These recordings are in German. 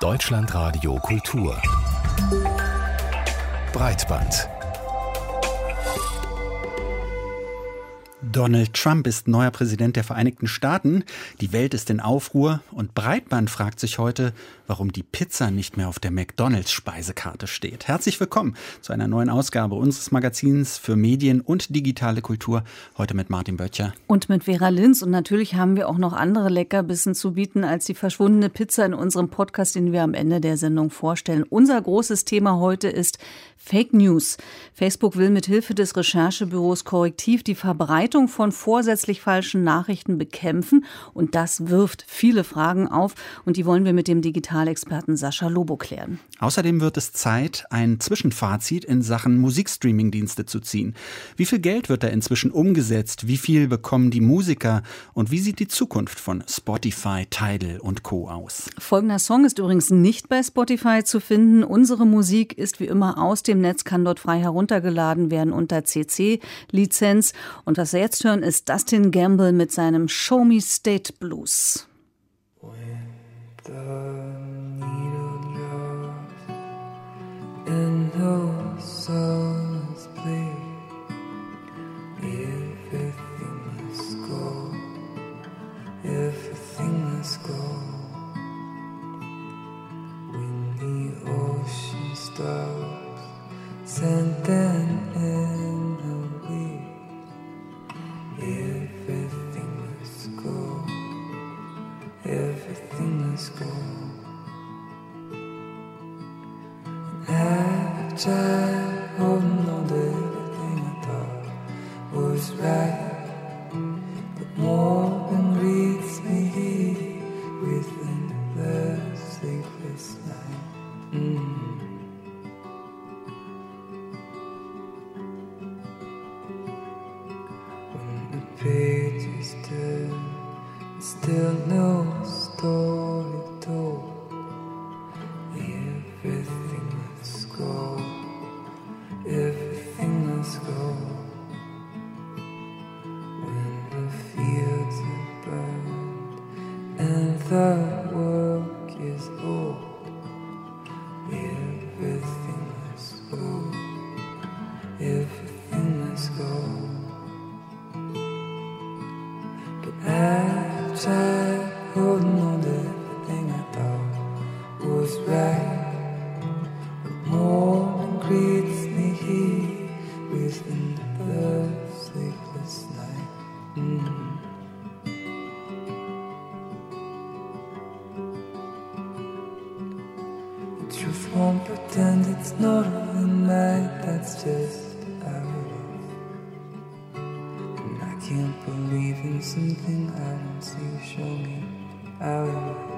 Deutschlandradio Kultur Breitband. Donald Trump ist neuer Präsident der Vereinigten Staaten. Die Welt ist in Aufruhr und Breitband fragt sich heute, warum die Pizza nicht mehr auf der McDonald's-Speisekarte steht. Herzlich willkommen zu einer neuen Ausgabe unseres Magazins für Medien und digitale Kultur. Heute mit Martin Böttcher. Und mit Vera Linz. Und natürlich haben wir auch noch andere Leckerbissen zu bieten als die verschwundene Pizza in unserem Podcast, den wir am Ende der Sendung vorstellen. Unser großes Thema heute ist Fake News. Facebook will mit Hilfe des Recherchebüros Correctiv die Verbreitung von vorsätzlich falschen Nachrichten bekämpfen. Und das wirft viele Fragen auf. Und die wollen wir mit dem Digitalexperten Sascha Lobo klären. Außerdem wird es Zeit, ein Zwischenfazit in Sachen Musikstreaming-Dienste zu ziehen. Wie viel Geld wird da inzwischen umgesetzt? Wie viel bekommen die Musiker? Und wie sieht die Zukunft von Spotify, Tidal und Co. aus? Folgender Song ist übrigens nicht bei Spotify zu finden. Unsere Musik ist wie immer aus dem Netz, kann dort frei heruntergeladen werden unter CC-Lizenz. Und was wir jetzt hören, ist Dustin Gamble mit seinem Show Me State Blues. And no songs play. Everything must go. Everything must go. When the ocean stops and then away. Everything must go. Everything must go. Child, holding on to everything I thought was right, but more than greets me here within the sleepless night. When the pages turn, still no story told. Everything must go. Everything must go. When the fields are burned and the work is old, everything must go. Everything must go. But I've tried holding on to everything I thought was right, but more than greets me here within the sleepless night. The truth won't pretend it's not a night, that's just how it is. And I can't believe in something I don't see, show me how it is.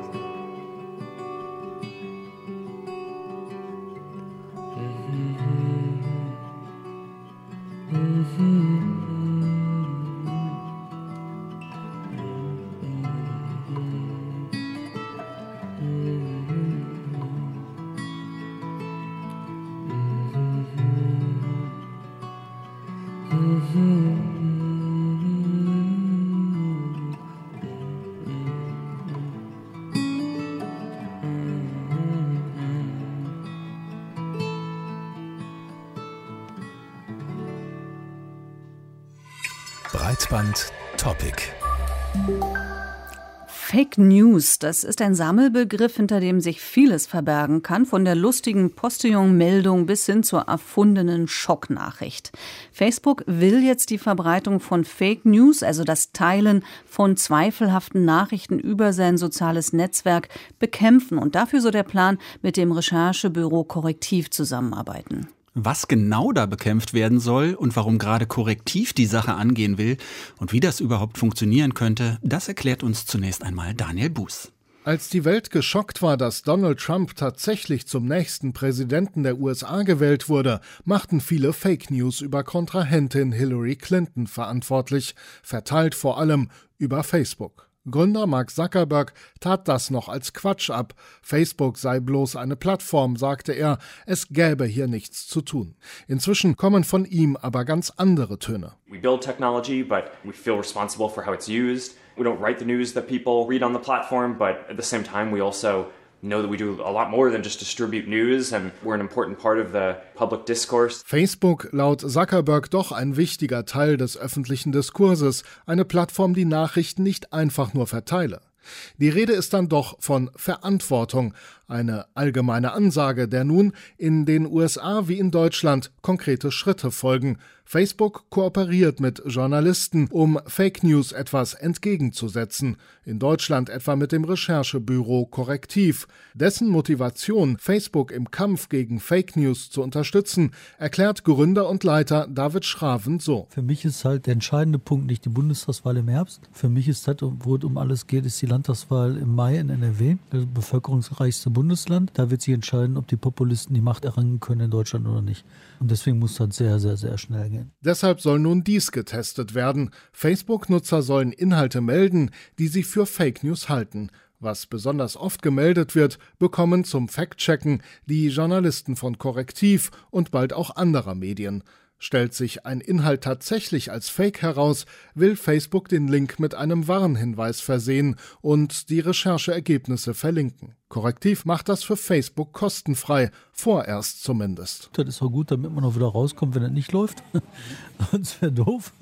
Breitband Topic. Fake News, das ist ein Sammelbegriff, hinter dem sich vieles verbergen kann, von der lustigen Postillon-Meldung bis hin zur erfundenen Schocknachricht. Facebook will jetzt die Verbreitung von Fake News, also das Teilen von zweifelhaften Nachrichten über sein soziales Netzwerk, bekämpfen. Und dafür soll der Plan mit dem Recherchebüro Correctiv zusammenarbeiten. Was genau da bekämpft werden soll und warum gerade Correctiv die Sache angehen will und wie das überhaupt funktionieren könnte, das erklärt uns zunächst einmal Daniel Buß. Als die Welt geschockt war, dass Donald Trump tatsächlich zum nächsten Präsidenten der USA gewählt wurde, machten viele Fake News über Kontrahentin Hillary Clinton verantwortlich, verteilt vor allem über Facebook. Gründer Mark Zuckerberg tat das noch als Quatsch ab. Facebook sei bloß eine Plattform, sagte er, es gäbe hier nichts zu tun. Inzwischen kommen von ihm aber ganz andere Töne. We build technology, but we feel responsible for how it's used. We don't write the news that people read on the platform, but at the same time we also know that we do a lot more than just distribute news and we're an important part of the public discourse. Facebook laut Zuckerberg doch ein wichtiger Teil des öffentlichen Diskurses, eine Plattform, die Nachrichten nicht einfach nur verteile. Die Rede ist dann doch von Verantwortung, eine allgemeine Ansage, der nun in den USA wie in Deutschland konkrete Schritte folgen. Facebook kooperiert mit Journalisten, um Fake News etwas entgegenzusetzen. In Deutschland etwa mit dem Recherchebüro Correctiv. Dessen Motivation, Facebook im Kampf gegen Fake News zu unterstützen, erklärt Gründer und Leiter David Schraven so. Für mich ist halt der entscheidende Punkt nicht die Bundestagswahl im Herbst. Für mich ist das, wo es um alles geht, ist die Landtagswahl im Mai in NRW, das bevölkerungsreichste Bundesland. Da wird sich entscheiden, ob die Populisten die Macht erringen können in Deutschland oder nicht. Und deswegen muss das sehr, sehr, sehr schnell gehen. Deshalb soll nun dies getestet werden. Facebook-Nutzer sollen Inhalte melden, die sie für Fake News halten. Was besonders oft gemeldet wird, bekommen zum Fact-Checken die Journalisten von Correctiv und bald auch anderer Medien. Stellt sich ein Inhalt tatsächlich als Fake heraus, will Facebook den Link mit einem Warnhinweis versehen und die Rechercheergebnisse verlinken. Correctiv macht das für Facebook kostenfrei, vorerst zumindest. Das ist auch gut, damit man auch wieder rauskommt, wenn das nicht läuft. Sonst wäre doof.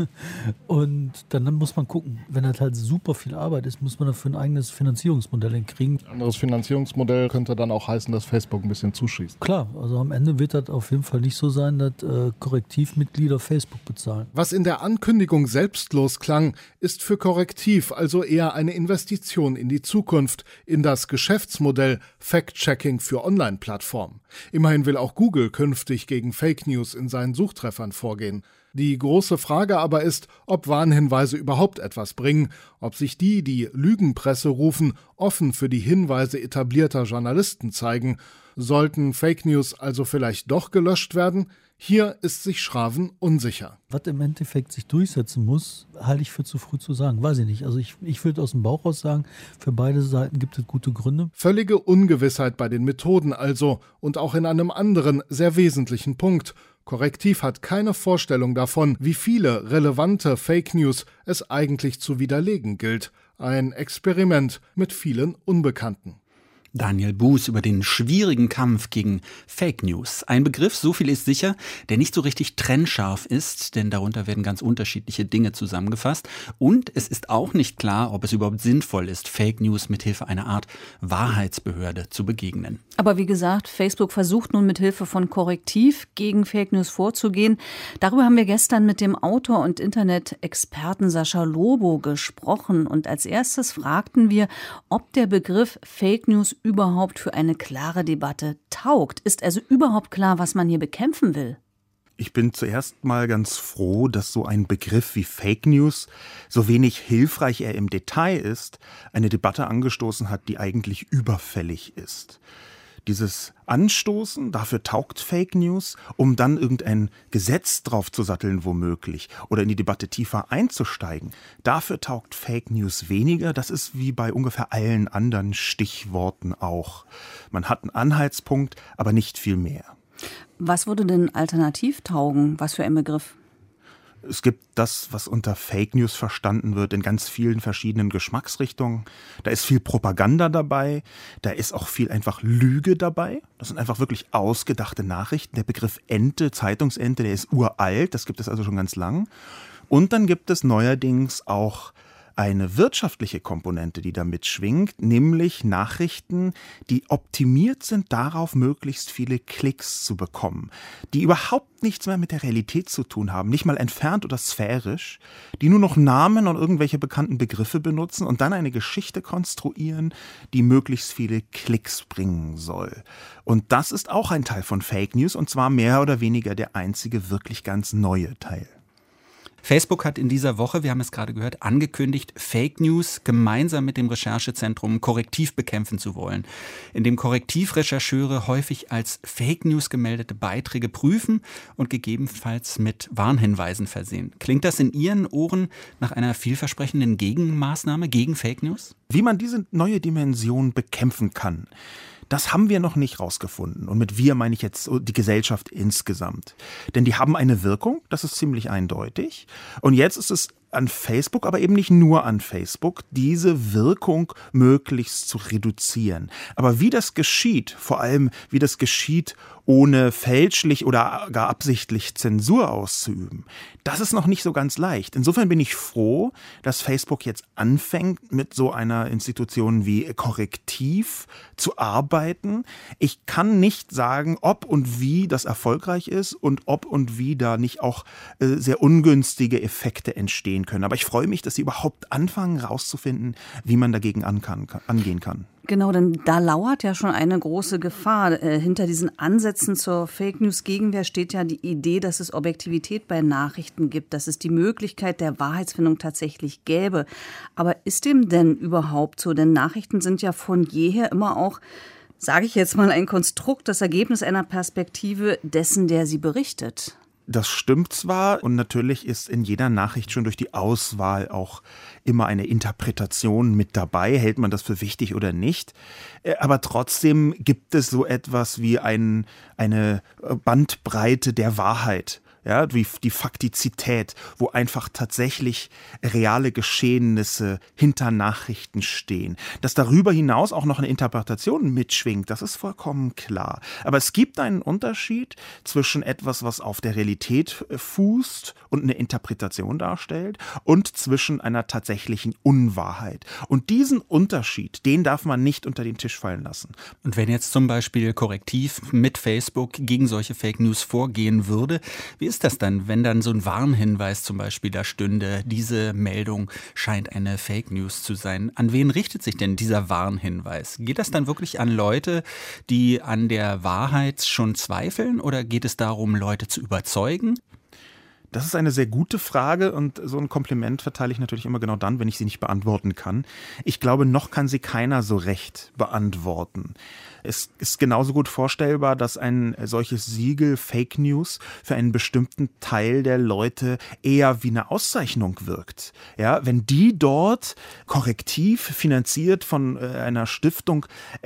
Und dann muss man gucken, wenn das halt super viel Arbeit ist, muss man dafür ein eigenes Finanzierungsmodell hinkriegen. Ein anderes Finanzierungsmodell könnte dann auch heißen, dass Facebook ein bisschen zuschießt. Klar, also am Ende wird das auf jeden Fall nicht so sein, dass Correctiv-Mitglieder Facebook bezahlen. Was in der Ankündigung selbstlos klang, ist für Correctiv also eher eine Investition in die Zukunft, in das Geschäftsmodell Fact-Checking für Online-Plattformen. Immerhin will auch Google künftig gegen Fake News in seinen Suchtreffern vorgehen. Die große Frage aber ist, ob Warnhinweise überhaupt etwas bringen, ob sich die Lügenpresse rufen, offen für die Hinweise etablierter Journalisten zeigen. Sollten Fake News also vielleicht doch gelöscht werden? Hier ist sich Schraven unsicher. Was im Endeffekt sich durchsetzen muss, halte ich für zu früh zu sagen. Weiß ich nicht. Also ich würde aus dem Bauch raus sagen, für beide Seiten gibt es gute Gründe. Völlige Ungewissheit bei den Methoden also und auch in einem anderen, sehr wesentlichen Punkt. Correctiv hat keine Vorstellung davon, wie viele relevante Fake News es eigentlich zu widerlegen gilt. Ein Experiment mit vielen Unbekannten. Daniel Buß über den schwierigen Kampf gegen Fake News. Ein Begriff, so viel ist sicher, der nicht so richtig trennscharf ist, denn darunter werden ganz unterschiedliche Dinge zusammengefasst. Und es ist auch nicht klar, ob es überhaupt sinnvoll ist, Fake News mithilfe einer Art Wahrheitsbehörde zu begegnen. Aber wie gesagt, Facebook versucht nun mithilfe von Correctiv gegen Fake News vorzugehen. Darüber haben wir gestern mit dem Autor und Internet-Experten Sascha Lobo gesprochen. Und als erstes fragten wir, ob der Begriff Fake News überhaupt für eine klare Debatte taugt. Ist also überhaupt klar, was man hier bekämpfen will? Ich bin zuerst mal ganz froh, dass so ein Begriff wie Fake News, so wenig hilfreich er im Detail ist, eine Debatte angestoßen hat, die eigentlich überfällig ist. Dieses Anstoßen, dafür taugt Fake News, um dann irgendein Gesetz drauf zu satteln womöglich oder in die Debatte tiefer einzusteigen. Dafür taugt Fake News weniger. Das ist wie bei ungefähr allen anderen Stichworten auch. Man hat einen Anhaltspunkt, aber nicht viel mehr. Was würde denn alternativ taugen? Was für ein Begriff? Es gibt das, was unter Fake News verstanden wird, in ganz vielen verschiedenen Geschmacksrichtungen. Da ist viel Propaganda dabei, da ist auch viel einfach Lüge dabei. Das sind einfach wirklich ausgedachte Nachrichten. Der Begriff Ente, Zeitungsente, der ist uralt, das gibt es also schon ganz lang. Und dann gibt es neuerdings auch eine wirtschaftliche Komponente, die da mitschwingt, nämlich Nachrichten, die optimiert sind darauf, möglichst viele Klicks zu bekommen, die überhaupt nichts mehr mit der Realität zu tun haben, nicht mal entfernt oder sphärisch, die nur noch Namen und irgendwelche bekannten Begriffe benutzen und dann eine Geschichte konstruieren, die möglichst viele Klicks bringen soll. Und das ist auch ein Teil von Fake News und zwar mehr oder weniger der einzige wirklich ganz neue Teil. Facebook hat in dieser Woche, wir haben es gerade gehört, angekündigt, Fake News gemeinsam mit dem Recherchezentrum Correctiv bekämpfen zu wollen, indem Correctiv-Rechercheure häufig als Fake News gemeldete Beiträge prüfen und gegebenenfalls mit Warnhinweisen versehen. Klingt das in Ihren Ohren nach einer vielversprechenden Gegenmaßnahme gegen Fake News? Wie man diese neue Dimension bekämpfen kann, das haben wir noch nicht rausgefunden. Und mit wir meine ich jetzt die Gesellschaft insgesamt. Denn die haben eine Wirkung, das ist ziemlich eindeutig. Und jetzt ist es an Facebook, aber eben nicht nur an Facebook, diese Wirkung möglichst zu reduzieren. Aber wie das geschieht, vor allem wie das geschieht, ohne fälschlich oder gar absichtlich Zensur auszuüben, das ist noch nicht so ganz leicht. Insofern bin ich froh, dass Facebook jetzt anfängt, mit so einer Institution wie Korrektiv zu arbeiten. Ich kann nicht sagen, ob und wie das erfolgreich ist und ob und wie da nicht auch sehr ungünstige Effekte entstehen können. Aber ich freue mich, dass sie überhaupt anfangen, rauszufinden, wie man dagegen angehen kann. Genau, denn da lauert ja schon eine große Gefahr. Hinter diesen Ansätzen zur Fake-News-Gegenwehr steht ja die Idee, dass es Objektivität bei Nachrichten gibt, dass es die Möglichkeit der Wahrheitsfindung tatsächlich gäbe. Aber ist dem denn überhaupt so? Denn Nachrichten sind ja von jeher immer auch, sage ich jetzt mal, ein Konstrukt, das Ergebnis einer Perspektive dessen, der sie berichtet. Das stimmt zwar und natürlich ist in jeder Nachricht schon durch die Auswahl auch immer eine Interpretation mit dabei, hält man das für wichtig oder nicht. Aber trotzdem gibt es so etwas wie eine Bandbreite der Wahrheit. Ja, wie die Faktizität, wo einfach tatsächlich reale Geschehnisse hinter Nachrichten stehen. Dass darüber hinaus auch noch eine Interpretation mitschwingt, das ist vollkommen klar. Aber es gibt einen Unterschied zwischen etwas, was auf der Realität fußt und eine Interpretation darstellt, und zwischen einer tatsächlichen Unwahrheit. Und diesen Unterschied, den darf man nicht unter den Tisch fallen lassen. Und wenn jetzt zum Beispiel Korrektiv mit Facebook gegen solche Fake News vorgehen würde, wie ist das dann, wenn dann so ein Warnhinweis zum Beispiel da stünde, diese Meldung scheint eine Fake News zu sein? An wen richtet sich denn dieser Warnhinweis? Geht das dann wirklich an Leute, die an der Wahrheit schon zweifeln, oder geht es darum, Leute zu überzeugen? Das ist eine sehr gute Frage und so ein Kompliment verteile ich natürlich immer genau dann, wenn ich sie nicht beantworten kann. Ich glaube, noch kann sie keiner so recht beantworten. Es ist genauso gut vorstellbar, dass ein solches Siegel Fake News für einen bestimmten Teil der Leute eher wie eine Auszeichnung wirkt. Ja, wenn die dort Korrektiv finanziert von einer Stiftung,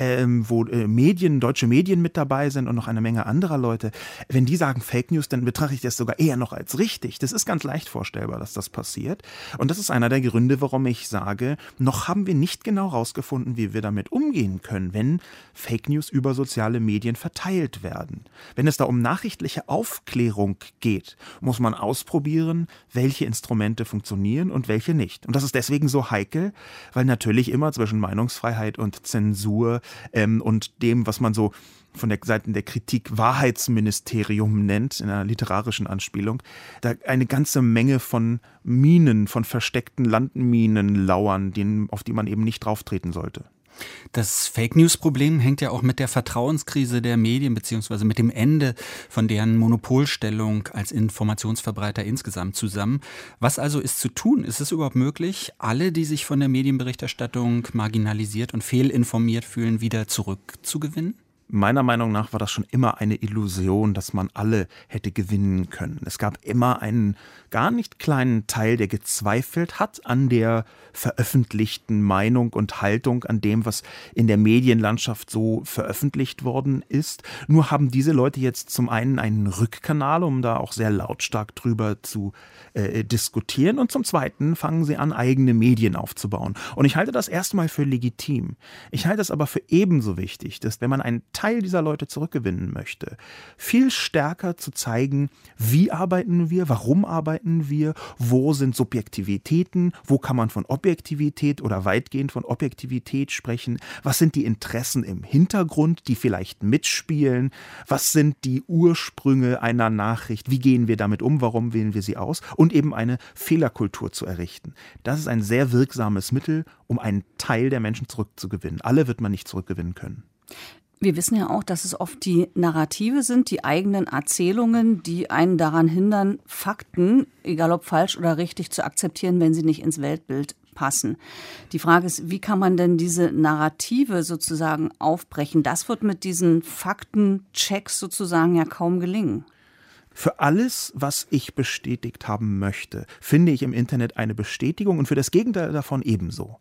wo deutsche Medien mit dabei sind und noch eine Menge anderer Leute, wenn die sagen Fake News, dann betrachte ich das sogar eher noch als richtig. Das ist ganz leicht vorstellbar, dass das passiert. Und das ist einer der Gründe, warum ich sage, noch haben wir nicht genau rausgefunden, wie wir damit umgehen können, wenn Fake News über soziale Medien verteilt werden. Wenn es da um nachrichtliche Aufklärung geht, muss man ausprobieren, welche Instrumente funktionieren und welche nicht. Und das ist deswegen so heikel, weil natürlich immer zwischen Meinungsfreiheit und Zensur und dem, was man so von der Seite der Kritik Wahrheitsministerium nennt, in einer literarischen Anspielung, da eine ganze Menge von Minen, von versteckten Landminen lauern, auf die man eben nicht drauftreten sollte. Das Fake-News-Problem hängt ja auch mit der Vertrauenskrise der Medien beziehungsweise mit dem Ende von deren Monopolstellung als Informationsverbreiter insgesamt zusammen. Was also ist zu tun? Ist es überhaupt möglich, alle, die sich von der Medienberichterstattung marginalisiert und fehlinformiert fühlen, wieder zurückzugewinnen? Meiner Meinung nach war das schon immer eine Illusion, dass man alle hätte gewinnen können. Es gab immer einen gar nicht kleinen Teil, der gezweifelt hat an der veröffentlichten Meinung und Haltung, an dem, was in der Medienlandschaft so veröffentlicht worden ist. Nur haben diese Leute jetzt zum einen einen Rückkanal, um da auch sehr lautstark drüber zu diskutieren, und zum zweiten fangen sie an, eigene Medien aufzubauen. Und ich halte das erstmal für legitim. Ich halte es aber für ebenso wichtig, dass, wenn man einen Teil dieser Leute zurückgewinnen möchte, viel stärker zu zeigen, wie arbeiten wir, warum arbeiten wir, wo sind Subjektivitäten, wo kann man von Objektivität oder weitgehend von Objektivität sprechen, was sind die Interessen im Hintergrund, die vielleicht mitspielen, was sind die Ursprünge einer Nachricht, wie gehen wir damit um, warum wählen wir sie aus, und eben eine Fehlerkultur zu errichten. Das ist ein sehr wirksames Mittel, um einen Teil der Menschen zurückzugewinnen. Alle wird man nicht zurückgewinnen können. Wir wissen ja auch, dass es oft die Narrative sind, die eigenen Erzählungen, die einen daran hindern, Fakten, egal ob falsch oder richtig, zu akzeptieren, wenn sie nicht ins Weltbild passen. Die Frage ist, wie kann man denn diese Narrative sozusagen aufbrechen? Das wird mit diesen Faktenchecks sozusagen ja kaum gelingen. Für alles, was ich bestätigt haben möchte, finde ich im Internet eine Bestätigung und für das Gegenteil davon ebenso.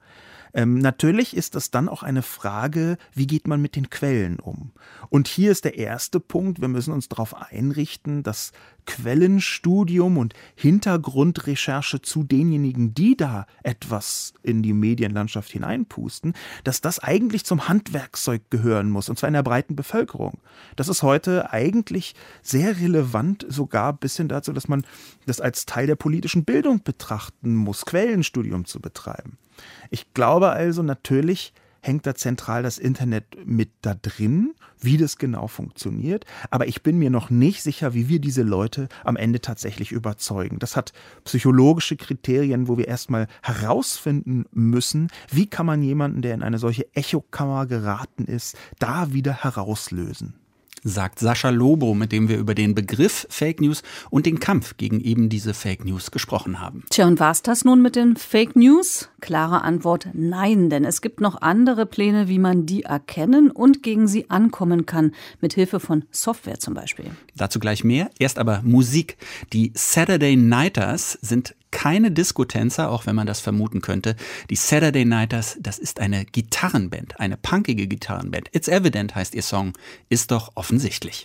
Natürlich ist das dann auch eine Frage, wie geht man mit den Quellen um? Und hier ist der erste Punkt, wir müssen uns darauf einrichten, dass Quellenstudium und Hintergrundrecherche zu denjenigen, die da etwas in die Medienlandschaft hineinpusten, dass das eigentlich zum Handwerkszeug gehören muss, und zwar in der breiten Bevölkerung. Das ist heute eigentlich sehr relevant, sogar bis hin dazu, dass man das als Teil der politischen Bildung betrachten muss, Quellenstudium zu betreiben. Ich glaube also, natürlich hängt da zentral das Internet mit da drin, wie das genau funktioniert. Aber ich bin mir noch nicht sicher, wie wir diese Leute am Ende tatsächlich überzeugen. Das hat psychologische Kriterien, wo wir erstmal herausfinden müssen, wie kann man jemanden, der in eine solche Echokammer geraten ist, da wieder herauslösen. Sagt Sascha Lobo, mit dem wir über den Begriff Fake News und den Kampf gegen eben diese Fake News gesprochen haben. Tja, und war's das nun mit den Fake News? Klare Antwort: Nein, denn es gibt noch andere Pläne, wie man die erkennen und gegen sie ankommen kann, mit Hilfe von Software zum Beispiel. Dazu gleich mehr. Erst aber Musik. Die Saturday Nighters sind keine Disco-Tänzer, auch wenn man das vermuten könnte. Die Saturday Nighters, das ist eine Gitarrenband, eine punkige Gitarrenband. It's Evident heißt ihr Song, ist doch offensichtlich.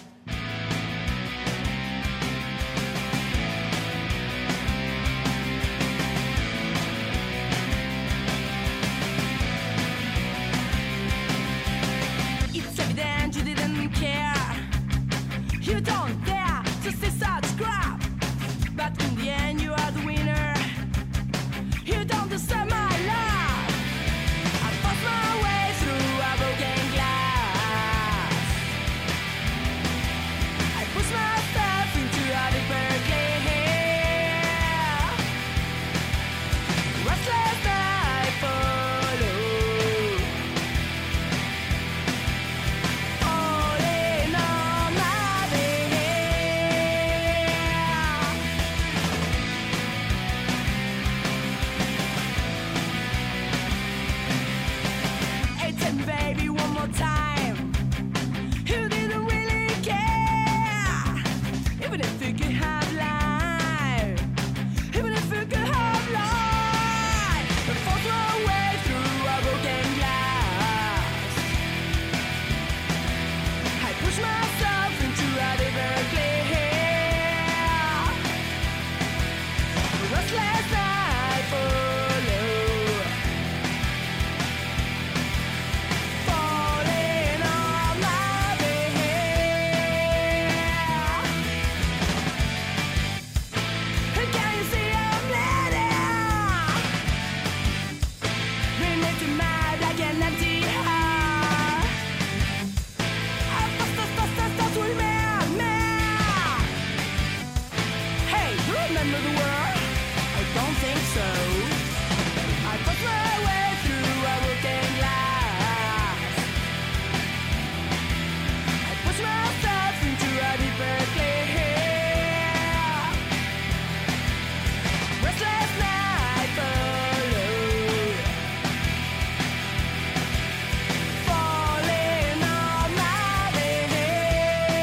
It's evident you didn't care. You don't dare to say such crap. But in the end you are the winner. You don't deserve my love. I forced my way through a broken glass. I pushed myself into a deeper glare. Restless night follow. Falling on my bed. Hey, tell me, baby, one more time. You didn't really care. Even if you could have lied. Even if you could have lied. And fought your way through a broken glass. I pushed myself into a deeper glare. Restless night follow. Falling on my bed. Can you see I'm bleeding? Relate to my black and empty heart. I fast with me. Hey, remember the word? I don't think so. I pushed my way through a broken glass. I pushed myself into a deeper glare. Restless night follow. Falling on my bed.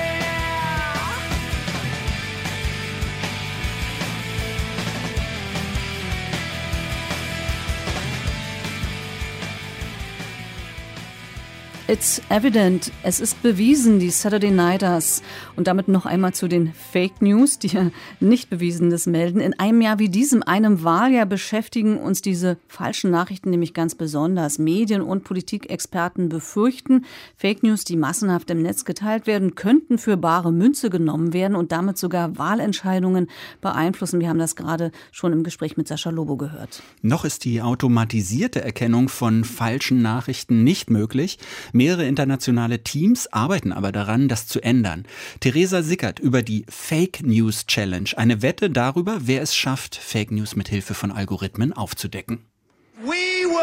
It's evident, es ist bewiesen, die Saturday Nighters. Und damit noch einmal zu den Fake News, die ja nicht Bewiesenes melden. In einem Jahr wie diesem, einem Wahljahr, beschäftigen uns diese falschen Nachrichten nämlich ganz besonders. Medien- und Politikexperten befürchten, Fake News, die massenhaft im Netz geteilt werden, könnten für bare Münze genommen werden und damit sogar Wahlentscheidungen beeinflussen. Wir haben das gerade schon im Gespräch mit Sascha Lobo gehört. Noch ist die automatisierte Erkennung von falschen Nachrichten nicht möglich. Mehrere internationale Teams arbeiten aber daran, das zu ändern. Theresa Sickert über die Fake News Challenge, eine Wette darüber, wer es schafft, Fake News mit Hilfe von Algorithmen aufzudecken. We will make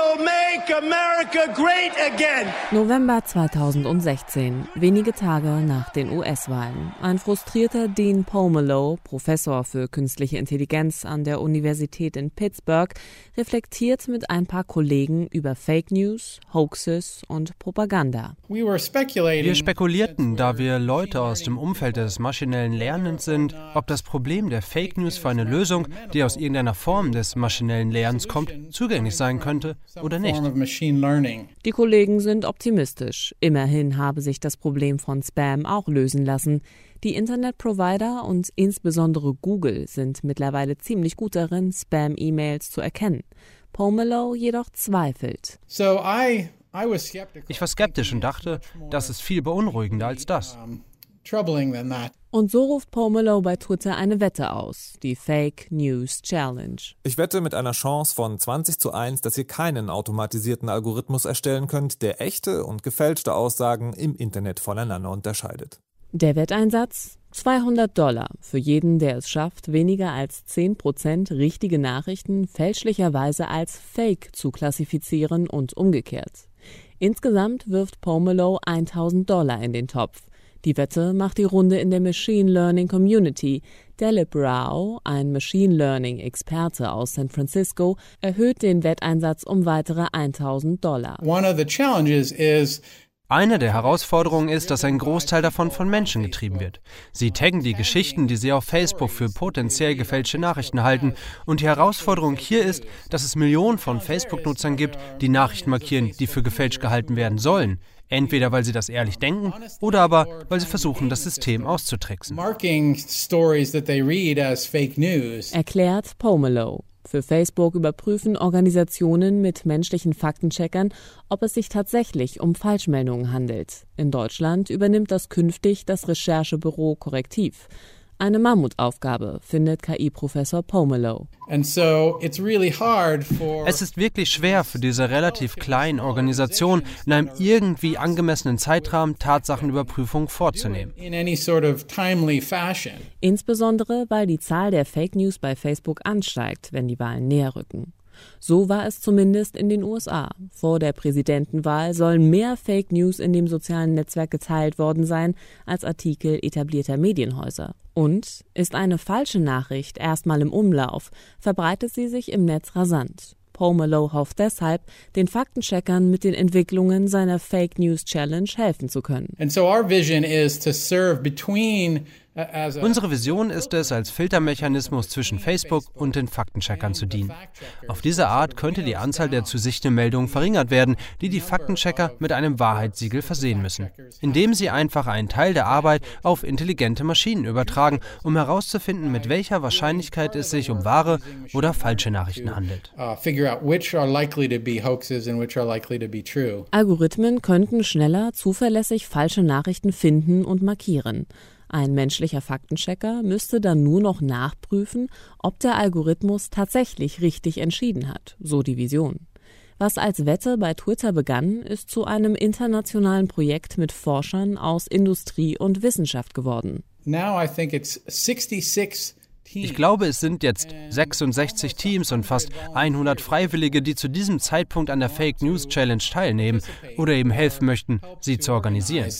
make America great again. November 2016, wenige Tage nach den US-Wahlen. Ein frustrierter Dean Pomeloy, Professor für künstliche Intelligenz an der Universität in Pittsburgh, reflektiert mit ein paar Kollegen über Fake News, Hoaxes und Propaganda. Wir spekulierten, da wir Leute aus dem Umfeld des maschinellen Lernens sind, ob das Problem der Fake News für eine Lösung, die aus irgendeiner Form des maschinellen Lernens kommt, zugänglich sein könnte oder nicht. Die Kollegen sind optimistisch. Immerhin habe sich das Problem von Spam auch lösen lassen. Die Internetprovider und insbesondere Google sind mittlerweile ziemlich gut darin, Spam-E-Mails zu erkennen. Pomeloy jedoch zweifelt. Ich war skeptisch und dachte, das ist viel beunruhigender als das. Und so ruft Pomeloy bei Twitter eine Wette aus, die Fake News Challenge. Ich wette mit einer Chance von 20:1, dass ihr keinen automatisierten Algorithmus erstellen könnt, der echte und gefälschte Aussagen im Internet voneinander unterscheidet. Der Wetteinsatz? $200 für jeden, der es schafft, weniger als 10% richtige Nachrichten fälschlicherweise als Fake zu klassifizieren und umgekehrt. Insgesamt wirft Pomeloy $1.000 in den Topf. Die Wette macht die Runde in der Machine Learning Community. Dalip Rao, ein Machine Learning Experte aus San Francisco, erhöht den Wetteinsatz um weitere $1.000. Eine der Herausforderungen ist, dass ein Großteil davon von Menschen getrieben wird. Sie taggen die Geschichten, die sie auf Facebook für potenziell gefälschte Nachrichten halten. Und die Herausforderung hier ist, dass es Millionen von Facebook-Nutzern gibt, die Nachrichten markieren, die für gefälscht gehalten werden sollen. Entweder weil sie das ehrlich denken oder aber weil sie versuchen, das System auszutricksen. Erklärt Pomeloy. Für Facebook überprüfen Organisationen mit menschlichen Faktencheckern, ob es sich tatsächlich um Falschmeldungen handelt. In Deutschland übernimmt das künftig das Recherchebüro Korrektiv. Eine Mammutaufgabe, findet KI-Professor Pomeloy. Es ist wirklich schwer für diese relativ kleinen Organisationen, in einem irgendwie angemessenen Zeitrahmen Tatsachenüberprüfung vorzunehmen. Insbesondere, weil die Zahl der Fake News bei Facebook ansteigt, wenn die Wahlen näher rücken. So war es zumindest in den USA. Vor der Präsidentenwahl sollen mehr Fake News in dem sozialen Netzwerk geteilt worden sein als Artikel etablierter Medienhäuser. Und ist eine falsche Nachricht erstmal im Umlauf, verbreitet sie sich im Netz rasant. Pomeloy hofft deshalb, den Faktencheckern mit den Entwicklungen seiner Fake News Challenge helfen zu können. Unsere Vision ist es, als Filtermechanismus zwischen Facebook und den Faktencheckern zu dienen. Auf diese Art könnte die Anzahl der zu sichtenden Meldungen verringert werden, die die Faktenchecker mit einem Wahrheitssiegel versehen müssen, indem sie einfach einen Teil der Arbeit auf intelligente Maschinen übertragen, um herauszufinden, mit welcher Wahrscheinlichkeit es sich um wahre oder falsche Nachrichten handelt. Algorithmen könnten schneller zuverlässig falsche Nachrichten finden und markieren. Ein menschlicher Faktenchecker müsste dann nur noch nachprüfen, ob der Algorithmus tatsächlich richtig entschieden hat, so die Vision. Was als Wette bei Twitter begann, ist zu einem internationalen Projekt mit Forschern aus Industrie und Wissenschaft geworden. Ich glaube, es sind jetzt 66 Teams und fast 100 Freiwillige, die zu diesem Zeitpunkt an der Fake News Challenge teilnehmen oder eben helfen möchten, sie zu organisieren.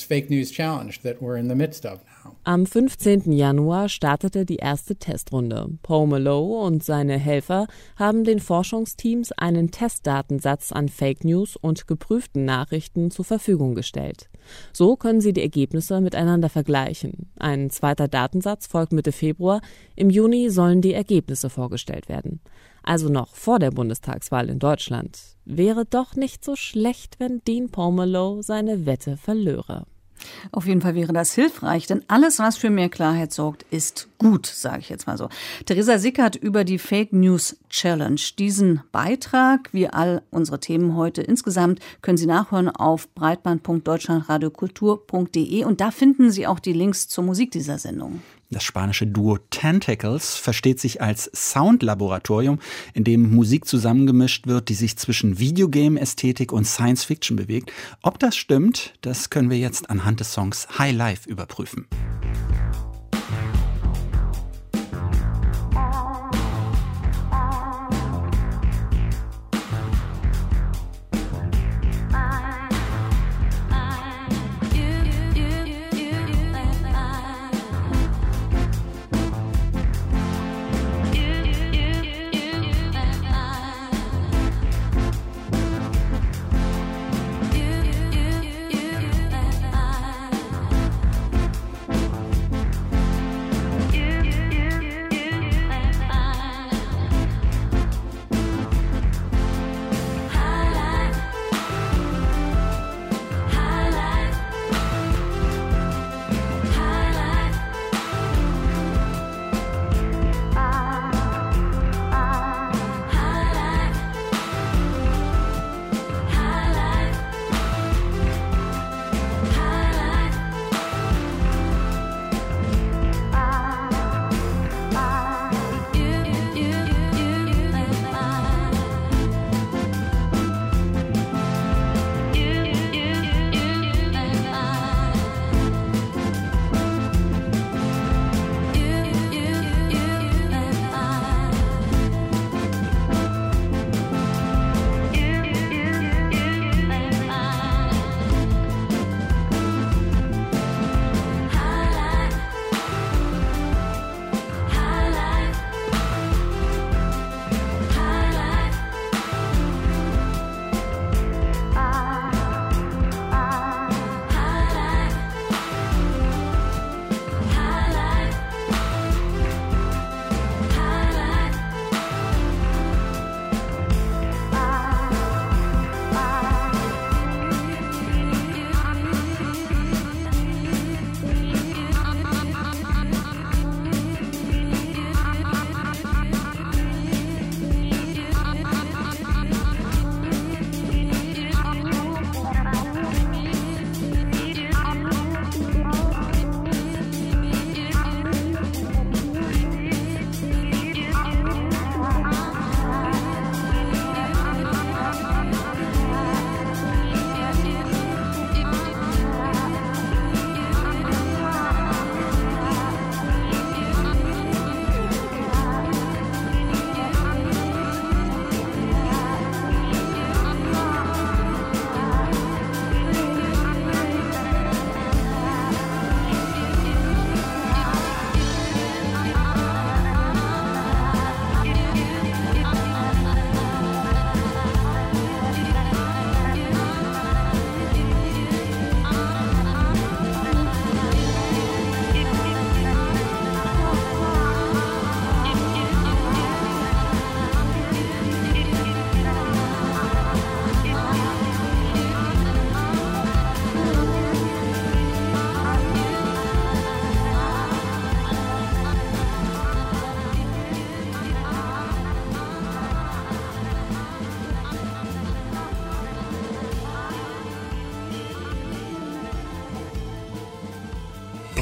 Am 15. Januar startete die erste Testrunde. Pomeloy und seine Helfer haben den Forschungsteams einen Testdatensatz an Fake News und geprüften Nachrichten zur Verfügung gestellt. So können sie die Ergebnisse miteinander vergleichen. Ein zweiter Datensatz folgt Mitte Februar. Im Juni sollen die Ergebnisse vorgestellt werden. Also noch vor der Bundestagswahl in Deutschland. Wäre doch nicht so schlecht, wenn Dean Pomeloy seine Wette verlöre. Auf jeden Fall wäre das hilfreich, denn alles, was für mehr Klarheit sorgt, ist gut, sage ich jetzt mal so. Theresa Sickert über die Fake News Challenge. Diesen Beitrag, wie all unsere Themen heute insgesamt, können Sie nachhören auf breitband.deutschlandradiokultur.de und da finden Sie auch die Links zur Musik dieser Sendung. Das spanische Duo Tentacles versteht sich als Soundlaboratorium, in dem Musik zusammengemischt wird, die sich zwischen Videogame-Ästhetik und Science-Fiction bewegt. Ob das stimmt, das können wir jetzt anhand des Songs High Life überprüfen.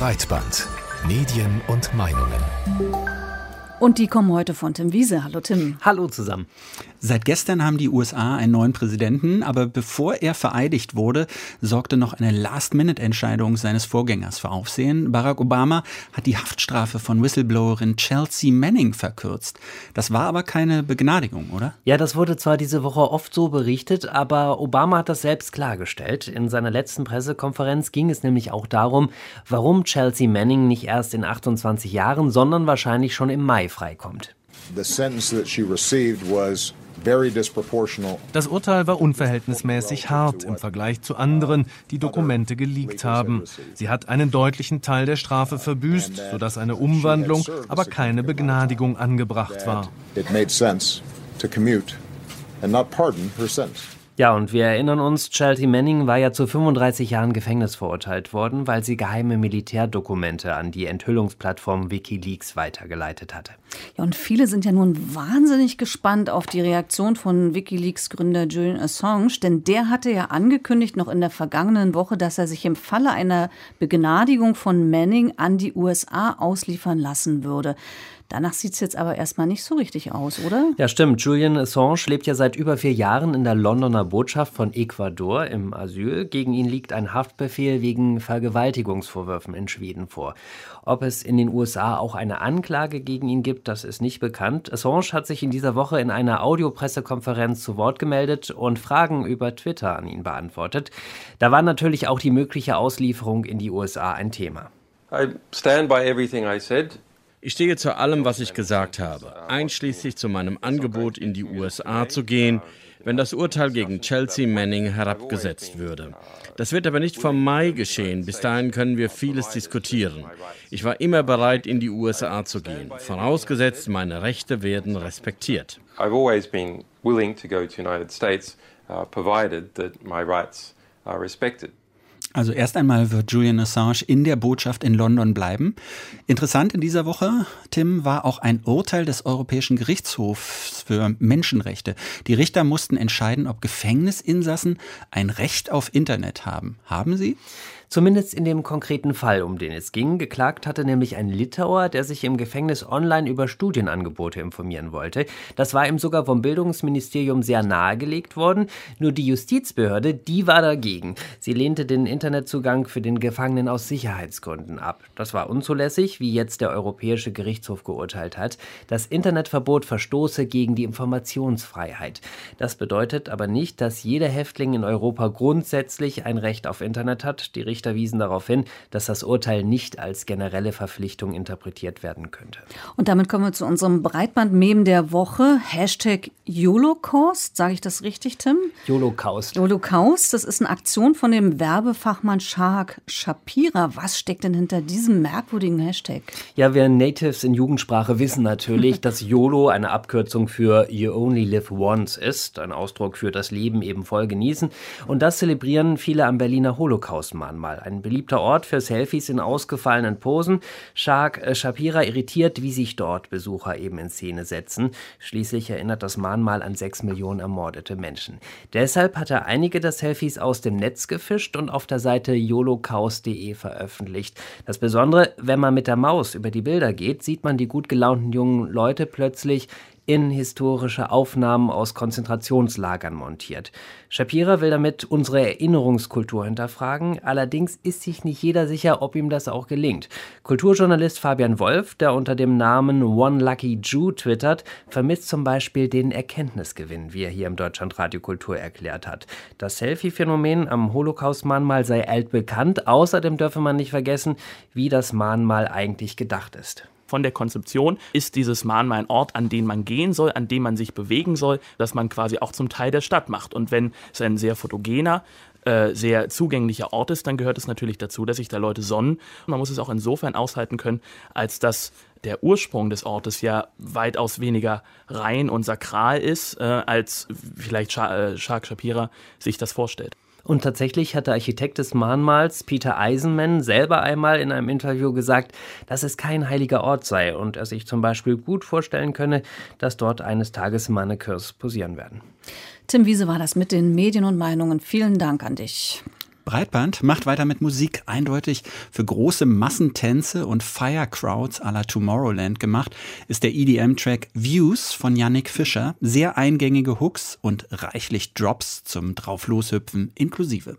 Breitband. Medien und Meinungen. Und die kommen heute von Tim Wiese. Hallo Tim. Hallo zusammen. Seit gestern haben die USA einen neuen Präsidenten, aber bevor er vereidigt wurde, sorgte noch eine Last-Minute-Entscheidung seines Vorgängers für Aufsehen. Barack Obama hat die Haftstrafe von Whistleblowerin Chelsea Manning verkürzt. Das war aber keine Begnadigung, oder? Ja, das wurde zwar diese Woche oft so berichtet, aber Obama hat das selbst klargestellt. In seiner letzten Pressekonferenz ging es nämlich auch darum, warum Chelsea Manning nicht erst in 28 Jahren, sondern wahrscheinlich schon im Mai freikommt. Das Urteil war unverhältnismäßig hart im Vergleich zu anderen, die Dokumente geleakt haben. Sie hat einen deutlichen Teil der Strafe verbüßt, sodass eine Umwandlung, aber keine Begnadigung angebracht war. Ja, und wir erinnern uns, Chelsea Manning war ja zu 35 Jahren Gefängnis verurteilt worden, weil sie geheime Militärdokumente an die Enthüllungsplattform WikiLeaks weitergeleitet hatte. Ja, und viele sind ja nun wahnsinnig gespannt auf die Reaktion von WikiLeaks-Gründer Julian Assange, denn der hatte ja angekündigt, noch in der vergangenen Woche, dass er sich im Falle einer Begnadigung von Manning an die USA ausliefern lassen würde. Danach sieht es jetzt aber erstmal nicht so richtig aus, oder? Ja, stimmt. Julian Assange lebt ja seit über 4 Jahren in der Londoner Botschaft von Ecuador im Asyl. Gegen ihn liegt ein Haftbefehl wegen Vergewaltigungsvorwürfen in Schweden vor. Ob es in den USA auch eine Anklage gegen ihn gibt, das ist nicht bekannt. Assange hat sich in dieser Woche in einer Audiopressekonferenz zu Wort gemeldet und Fragen über Twitter an ihn beantwortet. Da war natürlich auch die mögliche Auslieferung in die USA ein Thema. I stand by everything I said. Ich stehe zu allem, was ich gesagt habe, einschließlich zu meinem Angebot, in die USA zu gehen, wenn das Urteil gegen Chelsea Manning herabgesetzt würde. Das wird aber nicht vom Mai geschehen. Bis dahin können wir vieles diskutieren. Ich war immer bereit, in die USA zu gehen, vorausgesetzt, meine Rechte werden respektiert. I've always been willing to go to the United States, provided that my rights are respected. Also erst einmal wird Julian Assange in der Botschaft in London bleiben. Interessant in dieser Woche, Tim, war auch ein Urteil des Europäischen Gerichtshofs für Menschenrechte. Die Richter mussten entscheiden, ob Gefängnisinsassen ein Recht auf Internet haben. Haben sie? Zumindest in dem konkreten Fall, um den es ging. Geklagt hatte nämlich ein Litauer, der sich im Gefängnis online über Studienangebote informieren wollte. Das war ihm sogar vom Bildungsministerium sehr nahegelegt worden. Nur die Justizbehörde, die war dagegen. Sie lehnte den Internetzugang für den Gefangenen aus Sicherheitsgründen ab. Das war unzulässig, wie jetzt der Europäische Gerichtshof geurteilt hat. Das Internetverbot verstoße gegen die Informationsfreiheit. Das bedeutet aber nicht, dass jeder Häftling in Europa grundsätzlich ein Recht auf Internet hat. Die Richter wiesen darauf hin, dass das Urteil nicht als generelle Verpflichtung interpretiert werden könnte. Und damit kommen wir zu unserem Breitband-Meme der Woche. #YOLOcaust. Sage ich das richtig, Tim? YOLOcaust. YOLOcaust, das ist eine Aktion von dem Werbefachmann Shahak Shapira. Was steckt denn hinter diesem merkwürdigen Hashtag? Ja, wir Natives in Jugendsprache wissen natürlich, dass YOLO eine Abkürzung für You Only Live Once ist. Ein Ausdruck für das Leben eben voll genießen. Und das zelebrieren viele am Berliner Holocaust-Mahnmal. Ein beliebter Ort für Selfies in ausgefallenen Posen. Shahak Shapira irritiert, wie sich dort Besucher eben in Szene setzen. Schließlich erinnert das Mahnmal an 6 Millionen ermordete Menschen. Deshalb hat er einige der Selfies aus dem Netz gefischt und auf der Seite yolocaust.de veröffentlicht. Das Besondere, wenn man mit der Maus über die Bilder geht, sieht man die gut gelaunten jungen Leute plötzlich in historische Aufnahmen aus Konzentrationslagern montiert. Shapira will damit unsere Erinnerungskultur hinterfragen, allerdings ist sich nicht jeder sicher, ob ihm das auch gelingt. Kulturjournalist Fabian Wolf, der unter dem Namen One Lucky Jew twittert, vermisst zum Beispiel den Erkenntnisgewinn, wie er hier im Deutschlandradio Kultur erklärt hat. Das Selfie-Phänomen am Holocaust-Mahnmal sei altbekannt, außerdem dürfe man nicht vergessen, wie das Mahnmal eigentlich gedacht ist. Von der Konzeption ist dieses Mahnmal ein Ort, an den man gehen soll, an dem man sich bewegen soll, dass man quasi auch zum Teil der Stadt macht. Und wenn es ein sehr fotogener, sehr zugänglicher Ort ist, dann gehört es natürlich dazu, dass sich da Leute sonnen. Man muss es auch insofern aushalten können, als dass der Ursprung des Ortes ja weitaus weniger rein und sakral ist, als vielleicht Shahak Shapira sich das vorstellt. Und tatsächlich hat der Architekt des Mahnmals, Peter Eisenman, selber einmal in einem Interview gesagt, dass es kein heiliger Ort sei und er sich zum Beispiel gut vorstellen könne, dass dort eines Tages Mannequins posieren werden. Tim Wiese war das mit den Medien und Meinungen. Vielen Dank an dich. Breitband macht weiter mit Musik, eindeutig für große Massentänze und Fire-Crowds à la Tomorrowland gemacht, ist der EDM-Track Views von Yannick Fischer. Sehr eingängige Hooks und reichlich Drops zum Draufloshüpfen inklusive.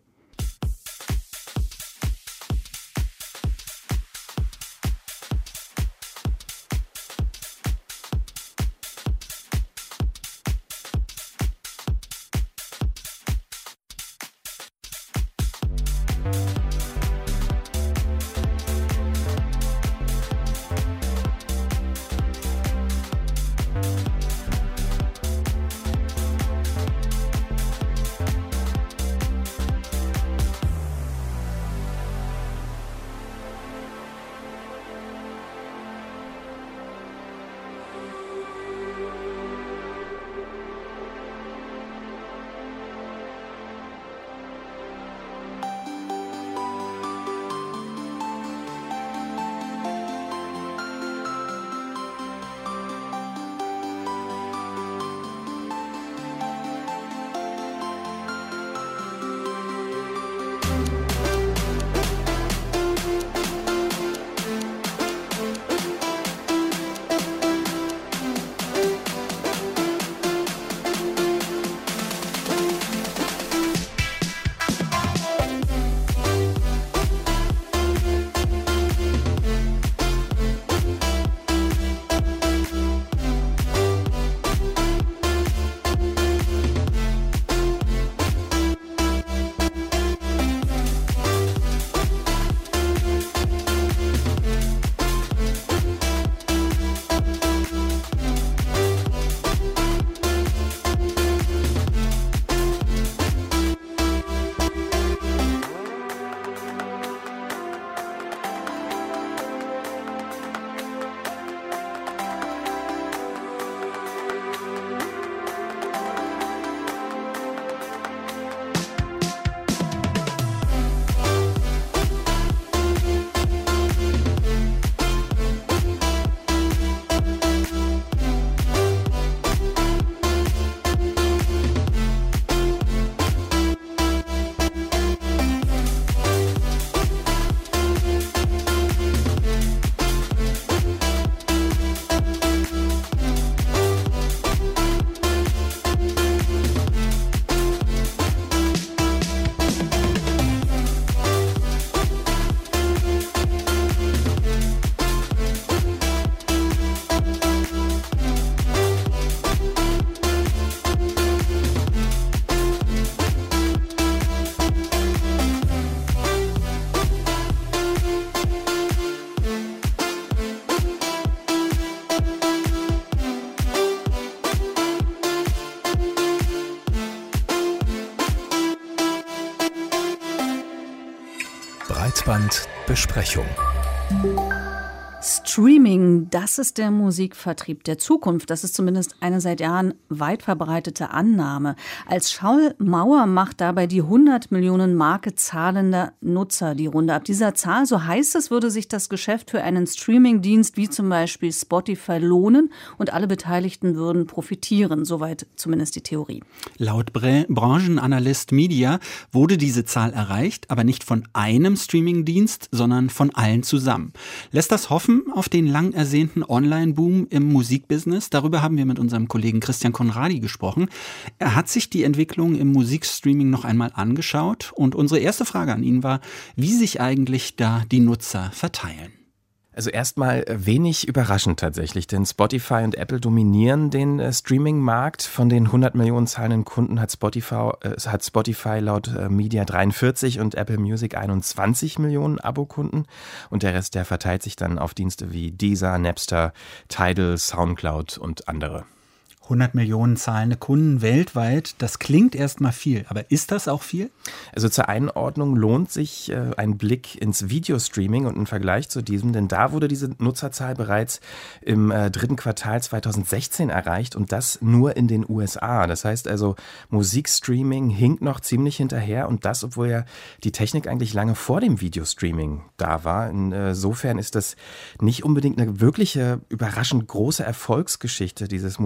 Breitbandbesprechung. Streaming, das ist der Musikvertrieb der Zukunft. Das ist zumindest eine seit Jahren weit verbreitete Annahme. Als Schallmauer macht dabei die 100 Millionen Marke zahlender Nutzer die Runde. Ab dieser Zahl, so heißt es, würde sich das Geschäft für einen Streamingdienst wie zum Beispiel Spotify lohnen und alle Beteiligten würden profitieren. Soweit zumindest die Theorie. Laut Branchenanalyst Media wurde diese Zahl erreicht, aber nicht von einem Streamingdienst, sondern von allen zusammen. Lässt das hoffen auf den lang ersehnten Online-Boom im Musikbusiness? Darüber haben wir mit unserem Kollegen Christian Conradi gesprochen. Er hat sich die Entwicklung im Musikstreaming noch einmal angeschaut und unsere erste Frage an ihn war, wie sich eigentlich da die Nutzer verteilen. Also erstmal wenig überraschend tatsächlich, denn Spotify und Apple dominieren den Streaming-Markt. Von den 100 Millionen zahlenden Kunden hat Spotify laut Media 43 und Apple Music 21 Millionen Abokunden. Und der Rest, der verteilt sich dann auf Dienste wie Deezer, Napster, Tidal, Soundcloud und andere. 100 Millionen zahlende Kunden weltweit, das klingt erstmal viel, aber ist das auch viel? Also zur Einordnung lohnt sich ein Blick ins Videostreaming und ein Vergleich zu diesem, denn da wurde diese Nutzerzahl bereits im dritten Quartal 2016 erreicht und das nur in den USA. Das heißt also, Musikstreaming hinkt noch ziemlich hinterher und das, obwohl ja die Technik eigentlich lange vor dem Videostreaming da war. Insofern ist das nicht unbedingt eine wirkliche, überraschend große Erfolgsgeschichte, dieses Musikstreaming,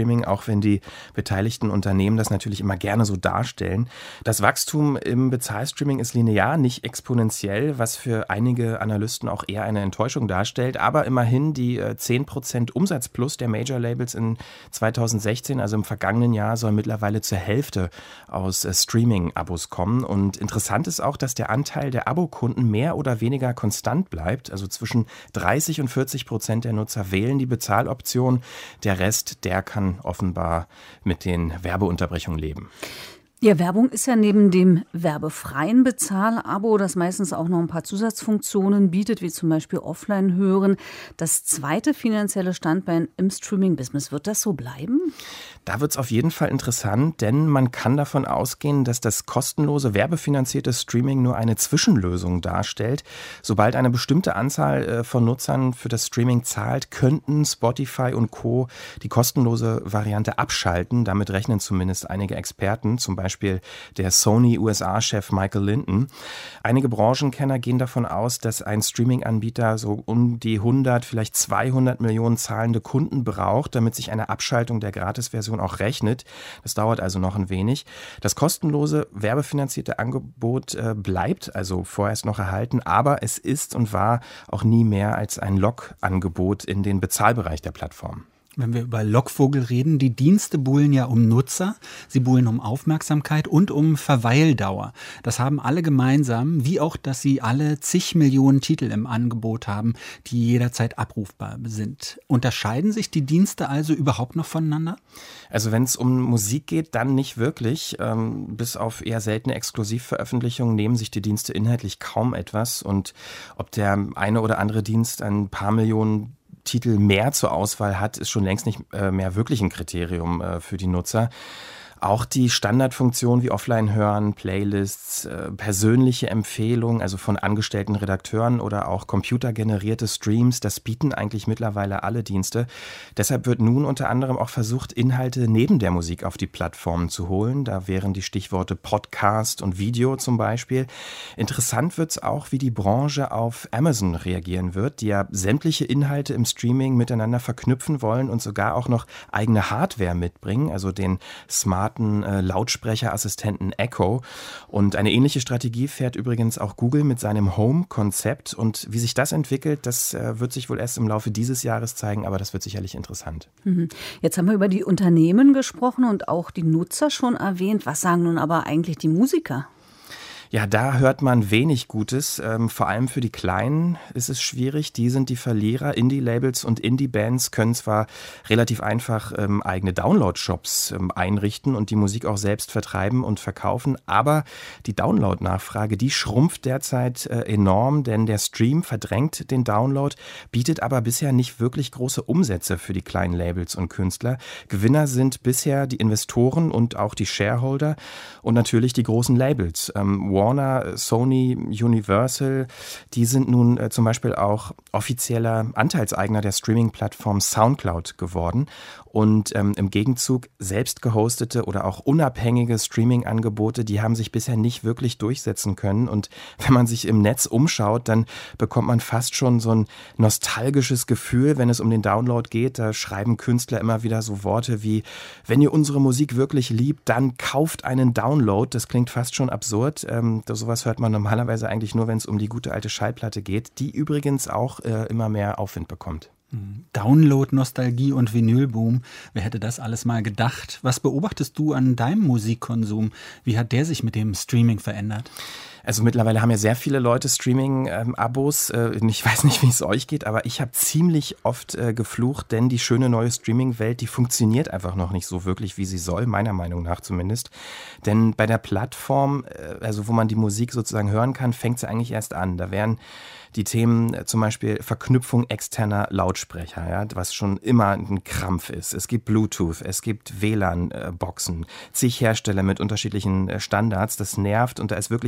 Streaming, auch wenn die beteiligten Unternehmen das natürlich immer gerne so darstellen. Das Wachstum im Bezahlstreaming ist linear, nicht exponentiell, was für einige Analysten auch eher eine Enttäuschung darstellt. Aber immerhin die 10% Umsatz plus der Major-Labels in 2016, also im vergangenen Jahr, soll mittlerweile zur Hälfte aus Streaming-Abos kommen. Und interessant ist auch, dass der Anteil der Abokunden mehr oder weniger konstant bleibt. Also zwischen 30 und 40% der Nutzer wählen die Bezahloption. Der Rest, der kann offenbar mit den Werbeunterbrechungen leben. Ja, Werbung ist ja neben dem werbefreien Bezahlabo, das meistens auch noch ein paar Zusatzfunktionen bietet, wie zum Beispiel Offline-Hören, das zweite finanzielle Standbein im Streaming-Business. Wird das so bleiben? Da wird es auf jeden Fall interessant, denn man kann davon ausgehen, dass das kostenlose, werbefinanzierte Streaming nur eine Zwischenlösung darstellt. Sobald eine bestimmte Anzahl von Nutzern für das Streaming zahlt, könnten Spotify und Co. die kostenlose Variante abschalten. Damit rechnen zumindest einige Experten, zum Beispiel der Sony-USA-Chef Michael Linden. Einige Branchenkenner gehen davon aus, dass ein Streaming-Anbieter so um die 100, vielleicht 200 Millionen zahlende Kunden braucht, damit sich eine Abschaltung der Gratisversion auch rechnet. Das dauert also noch ein wenig. Das kostenlose, werbefinanzierte Angebot bleibt also vorerst noch erhalten, aber es ist und war auch nie mehr als ein Log-Angebot in den Bezahlbereich der Plattform. Wenn wir über Lockvogel reden, die Dienste buhlen ja um Nutzer, sie buhlen um Aufmerksamkeit und um Verweildauer. Das haben alle gemeinsam, wie auch, dass sie alle zig Millionen Titel im Angebot haben, die jederzeit abrufbar sind. Unterscheiden sich die Dienste also überhaupt noch voneinander? Also wenn es um Musik geht, dann nicht wirklich. Bis auf eher seltene Exklusivveröffentlichungen nehmen sich die Dienste inhaltlich kaum etwas. Und ob der eine oder andere Dienst ein paar Millionen Titel mehr zur Auswahl hat, ist schon längst nicht mehr wirklich ein Kriterium für die Nutzer. Auch die Standardfunktionen wie Offline-Hören, Playlists, persönliche Empfehlungen, also von angestellten Redakteuren oder auch computergenerierte Streams, das bieten eigentlich mittlerweile alle Dienste. Deshalb wird nun unter anderem auch versucht, Inhalte neben der Musik auf die Plattformen zu holen. Da wären die Stichworte Podcast und Video zum Beispiel. Interessant wird es auch, wie die Branche auf Amazon reagieren wird, die ja sämtliche Inhalte im Streaming miteinander verknüpfen wollen und sogar auch noch eigene Hardware mitbringen, also den smarten Lautsprecherassistenten Echo. Und eine ähnliche Strategie fährt übrigens auch Google mit seinem Home-Konzept. Und wie sich das entwickelt, das wird sich wohl erst im Laufe dieses Jahres zeigen, aber das wird sicherlich interessant. Jetzt haben wir über die Unternehmen gesprochen und auch die Nutzer schon erwähnt. Was sagen nun aber eigentlich die Musiker? Ja, da hört man wenig Gutes. Vor allem für die Kleinen ist es schwierig. Die sind die Verlierer. Indie-Labels und Indie-Bands können zwar relativ einfach eigene Download-Shops einrichten und die Musik auch selbst vertreiben und verkaufen, aber die Download-Nachfrage, die schrumpft derzeit enorm, denn der Stream verdrängt den Download, bietet aber bisher nicht wirklich große Umsätze für die kleinen Labels und Künstler. Gewinner sind bisher die Investoren und auch die Shareholder und natürlich die großen Labels. Warner, Sony, Universal, die sind nun zum Beispiel auch offizieller Anteilseigner der Streaming-Plattform SoundCloud geworden. Und im Gegenzug selbst gehostete oder auch unabhängige Streaming-Angebote, die haben sich bisher nicht wirklich durchsetzen können. Und wenn man sich im Netz umschaut, dann bekommt man fast schon so ein nostalgisches Gefühl, wenn es um den Download geht. Da schreiben Künstler immer wieder so Worte wie, wenn ihr unsere Musik wirklich liebt, dann kauft einen Download. Das klingt fast schon absurd. Sowas hört man normalerweise eigentlich nur, wenn es um die gute alte Schallplatte geht, die übrigens auch immer mehr Aufwind bekommt. Download, Nostalgie und Vinylboom. Wer hätte das alles mal gedacht? Was beobachtest du an deinem Musikkonsum? Wie hat der sich mit dem Streaming verändert? Also mittlerweile haben ja sehr viele Leute Streaming-Abos. Ich weiß nicht, wie es euch geht, aber ich habe ziemlich oft geflucht, denn die schöne neue Streaming-Welt, die funktioniert einfach noch nicht so wirklich, wie sie soll, meiner Meinung nach zumindest. Denn bei der Plattform, also wo man die Musik sozusagen hören kann, fängt sie eigentlich erst an. Da wären die Themen zum Beispiel Verknüpfung externer Lautsprecher, ja, was schon immer ein Krampf ist. Es gibt Bluetooth, es gibt WLAN-Boxen, zig Hersteller mit unterschiedlichen Standards. Das nervt und da ist wirklich noch viel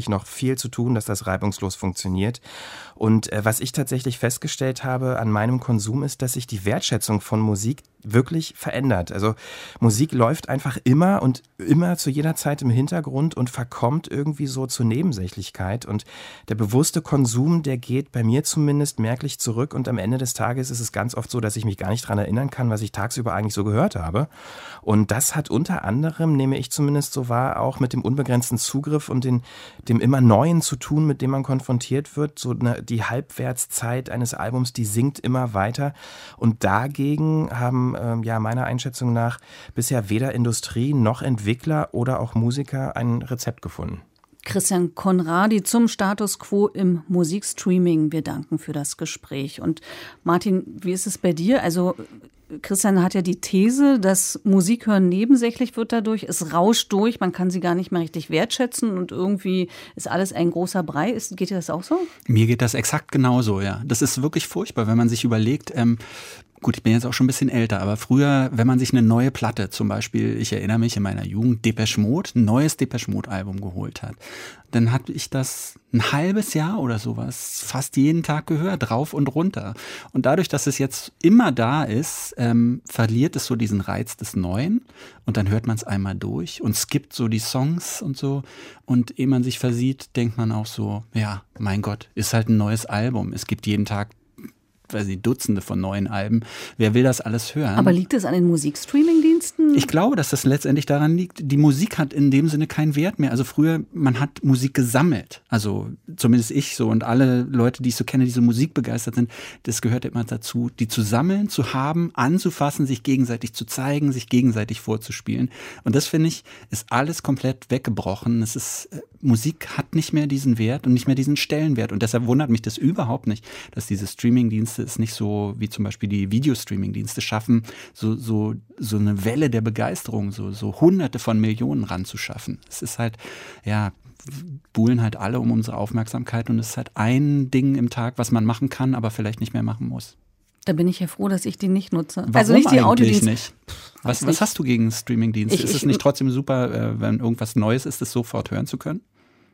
viel zu tun, dass das reibungslos funktioniert. Und was ich tatsächlich festgestellt habe an meinem Konsum ist, dass sich die Wertschätzung von Musik wirklich verändert. Also Musik läuft einfach immer und immer zu jeder Zeit im Hintergrund und verkommt irgendwie so zur Nebensächlichkeit. Und der bewusste Konsum, der geht bei mir zumindest merklich zurück. Und am Ende des Tages ist es ganz oft so, dass ich mich gar nicht daran erinnern kann, was ich tagsüber eigentlich so gehört habe. Und das hat unter anderem, nehme ich zumindest so wahr, auch mit dem unbegrenzten Zugriff und dem immer Neuen zu tun, mit dem man konfrontiert wird. So die Halbwertszeit eines Albums, die sinkt immer weiter. Und dagegen haben meiner Einschätzung nach bisher weder Industrie noch Entwickler oder auch Musiker ein Rezept gefunden. Christian Conradi zum Status quo im Musikstreaming. Wir danken für das Gespräch. Und Martin, wie ist es bei dir? Also Christian hat ja die These, dass Musik hören nebensächlich wird dadurch. Es rauscht durch, man kann sie gar nicht mehr richtig wertschätzen und irgendwie ist alles ein großer Brei. Geht dir das auch so? Mir geht das exakt genauso, ja. Das ist wirklich furchtbar, wenn man sich überlegt, gut, ich bin jetzt auch schon ein bisschen älter, aber früher, wenn man sich eine neue Platte, zum Beispiel, ich erinnere mich in meiner Jugend, Depeche Mode, ein neues Depeche Mode Album geholt hat, dann hatte ich das ein halbes Jahr oder sowas fast jeden Tag gehört, rauf und runter. Und dadurch, dass es jetzt immer da ist, verliert es so diesen Reiz des Neuen und dann hört man es einmal durch und skippt so die Songs und so. Und ehe man sich versieht, denkt man auch so, ja, mein Gott, ist halt ein neues Album. Es gibt jeden Tag Dutzende von neuen Alben. Wer will das alles hören? Aber liegt es an den Musikstreaming-Diensten? Ich glaube, dass das letztendlich daran liegt, die Musik hat in dem Sinne keinen Wert mehr. Also früher, man hat Musik gesammelt. Also zumindest ich so und alle Leute, die ich so kenne, die so musikbegeistert sind, das gehört immer dazu, die zu sammeln, zu haben, anzufassen, sich gegenseitig zu zeigen, sich gegenseitig vorzuspielen. Und das, finde ich, ist alles komplett weggebrochen. Es ist, Musik hat nicht mehr diesen Wert und nicht mehr diesen Stellenwert. Und deshalb wundert mich das überhaupt nicht, dass diese Streaming-Dienste es nicht so wie zum Beispiel die Videostreaming-Dienste schaffen, so eine Welle der Begeisterung, so Hunderte von Millionen ranzuschaffen. Es ist halt, ja, buhlen halt alle um unsere Aufmerksamkeit und es ist halt ein Ding im Tag, was man machen kann, aber vielleicht nicht mehr machen muss. Da bin ich ja froh, dass ich die nicht nutze. Warum also nicht die eigentlich Audiodienste. Nicht? Was hast du gegen Streaming-Dienste? Ist es nicht trotzdem super, wenn irgendwas Neues ist, das sofort hören zu können?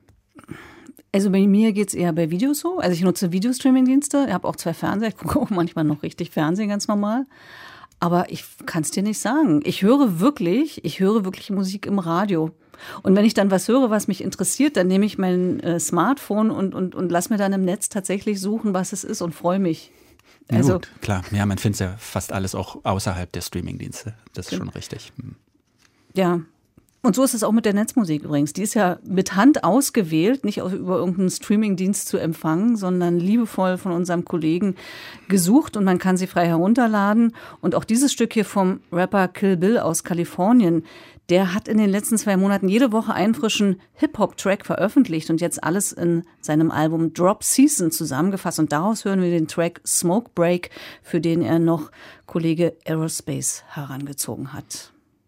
Also bei mir geht es eher bei Videos so. Also ich nutze Videostreaming-Dienste. Ich habe auch 2 Fernseher. Ich gucke auch manchmal noch richtig Fernsehen, ganz normal. Aber ich kann es dir nicht sagen. Ich höre wirklich Musik im Radio. Und wenn ich dann was höre, was mich interessiert, dann nehme ich mein Smartphone und lass mir dann im Netz tatsächlich suchen, was es ist und freue mich. Ja, also gut, klar. Ja, man findet ja fast alles auch außerhalb der Streaming-Dienste. Das ist schon richtig. Ja. Und so ist es auch mit der Netzmusik übrigens. Die ist ja mit Hand ausgewählt, nicht über irgendeinen Streamingdienst zu empfangen, sondern liebevoll von unserem Kollegen gesucht und man kann sie frei herunterladen. Und auch dieses Stück hier vom Rapper Kill Bill aus Kalifornien, der hat in den letzten 2 Monaten jede Woche einen frischen Hip-Hop-Track veröffentlicht und jetzt alles in seinem Album Drop Season zusammengefasst. Und daraus hören wir den Track Smoke Break, für den er noch Kollege Aerospace herangezogen hat.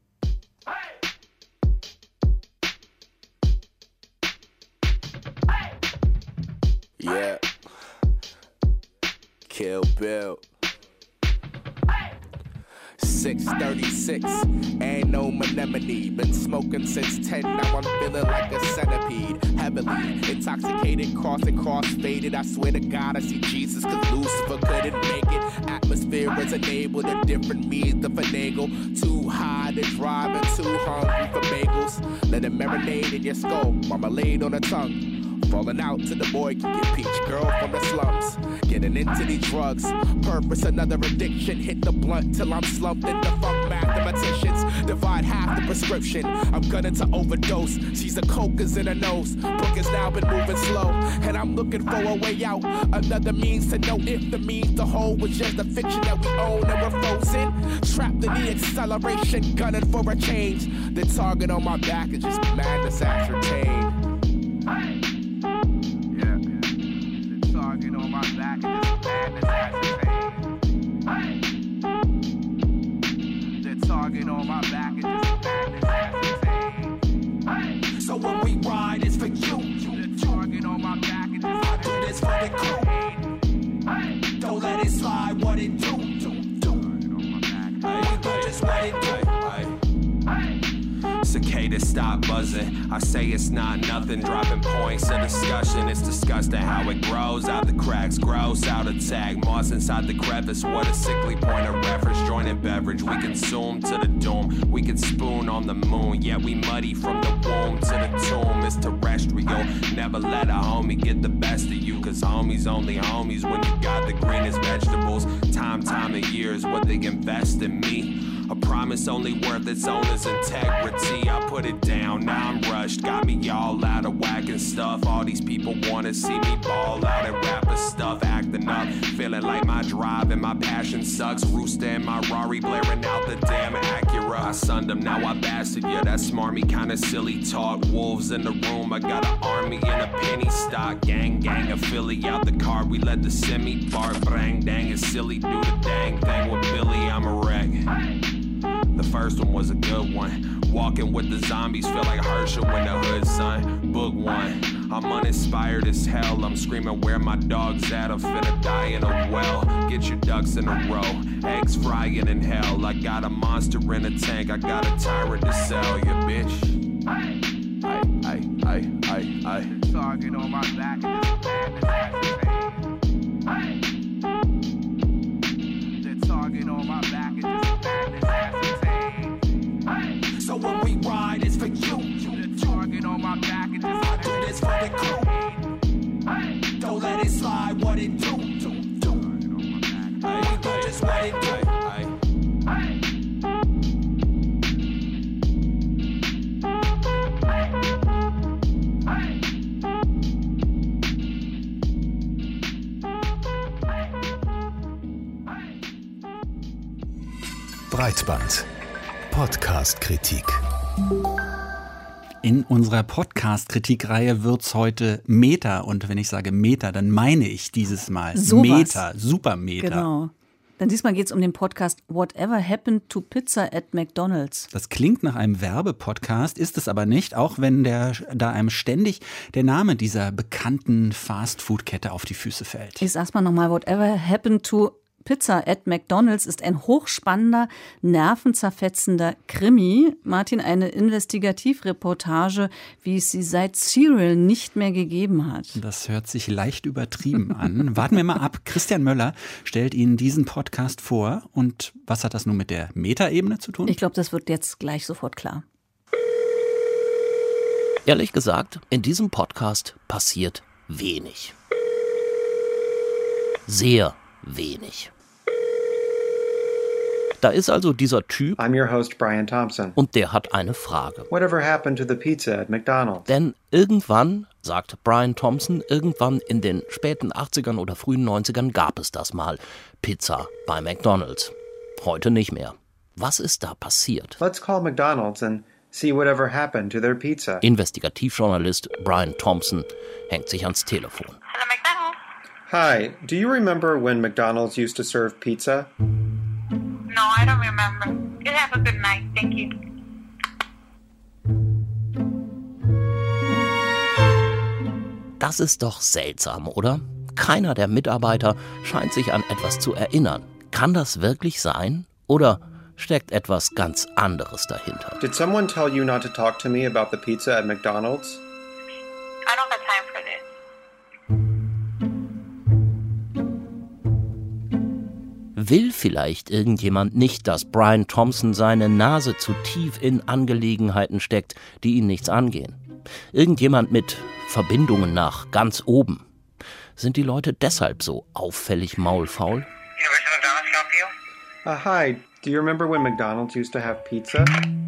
Yeah, Kill Bill. 636, ain't no anemone. Been smoking since 10, now I'm feeling like a centipede. Heavily intoxicated, cross-faded. I swear to God I see Jesus, cause Lucifer couldn't make it. Atmosphere is enabled, a different means to finagle. Too high to drive and too hungry for bagels. Let it marinate in your skull, marmalade on the tongue. Falling out to the boy can get peach girl from the slums. Getting into these drugs, purpose another addiction. Hit the blunt till I'm slumped into funk mathematicians. Divide half the prescription, I'm gunning to overdose. She's a coke is in her nose, book has now been moving slow. And I'm looking for a way out, another means to know if the means to hold was just a fiction that we own and we're frozen. Trapped in the acceleration, gunning for a change. The target on my back is just madness ascertained. Target on my back and just madness ascertained. So when we ride, it's for you. The target on my back and just I do this for the crew. Don't let it slide, what it do. We gon' just let it do. Cicadas stop buzzing. I say it's not nothing, dropping points of discussion. It's disgusting how it grows out the cracks, gross out attack. Moss inside the crevice, what a sickly point of reference. Joining beverage, we consume to the doom. We can spoon on the moon, yet we muddy from the womb to the tomb. It's terrestrial, never let a homie get the best of you. Cause homies only homies when you got the greenest vegetables. Time of year is what they invest in me. A promise only worth its owner's integrity. I put it down, now I'm rushed. Got me all out of whack and stuff. All these people wanna see me ball out and rapper stuff. Acting up, feeling like my drive and my passion sucks. Rooster in my Rari blaring out the damn Acura. I sunned them, now I bastard. Yeah, that smarmy kinda silly talk. Wolves in the room, I got an army in a penny stock. Gang, a Philly out the car. We let the semi bark. Brang, dang, it's silly. Do the dang thing with Billy, I'm a wreck. The first one was a good one. Walking with the zombies, feel like Herschel in the hood, son. Book one. I'm uninspired as hell. I'm screaming where my dog's at. I'm finna die in a well. Get your ducks in a row. Eggs frying in hell. I got a monster in a tank. I got a tyrant to sell, you bitch. I. Target on my back and this madness has the target on my back and this madness has so when we ride, it's for you. The target on my back and I do this for the crew. Don't let it slide, what it do. We do just what it do. Breitband. Podcast-Kritik. In unserer Podcast-Kritikreihe wird's heute Meta. Und wenn ich sage Meta, dann meine ich dieses Mal so Meta, super Meta. Genau. Denn diesmal geht es um den Podcast Whatever Happened to Pizza at McDonald's. Das klingt nach einem Werbepodcast, ist es aber nicht, auch wenn da einem ständig der Name dieser bekannten Fast-Food-Kette auf die Füße fällt. Ich sag's mal nochmal, Whatever Happened to Pizza at McDonald's ist ein hochspannender, nervenzerfetzender Krimi. Martin, eine Investigativreportage, wie es sie seit Serial nicht mehr gegeben hat. Das hört sich leicht übertrieben an. Warten wir mal ab. Christian Möller stellt Ihnen diesen Podcast vor. Und was hat das nun mit der Metaebene zu tun? Ich glaube, das wird jetzt gleich sofort klar. Ehrlich gesagt, in diesem Podcast passiert wenig. Sehr wenig. Da ist also dieser Typ. I'm your host, Brian Thompson. Und der hat eine Frage. Whatever happened to the pizza at McDonald's? Denn irgendwann, sagt Brian Thompson, irgendwann in den späten 80ern oder frühen 90ern gab es das mal. Pizza bei McDonald's. Heute nicht mehr. Was ist da passiert? Let's call McDonald's and see whatever happened to their pizza. Investigativjournalist Brian Thompson hängt sich ans Telefon. Hello, McDonald's. Hi, do you remember when McDonald's used to serve pizza? No, I don't remember. You have a good night. Thank you. Das ist doch seltsam, oder? Keiner der Mitarbeiter scheint sich an etwas zu erinnern. Kann das wirklich sein? Oder steckt etwas ganz anderes dahinter? Did someone tell you not to talk to me about the pizza at McDonald's? I don't have time for this. Will vielleicht irgendjemand nicht, dass Brian Thompson seine Nase zu tief in Angelegenheiten steckt, die ihn nichts angehen? Irgendjemand mit Verbindungen nach ganz oben? Sind die Leute deshalb so auffällig maulfaul? Hi, do you remember when McDonald's used to have pizza?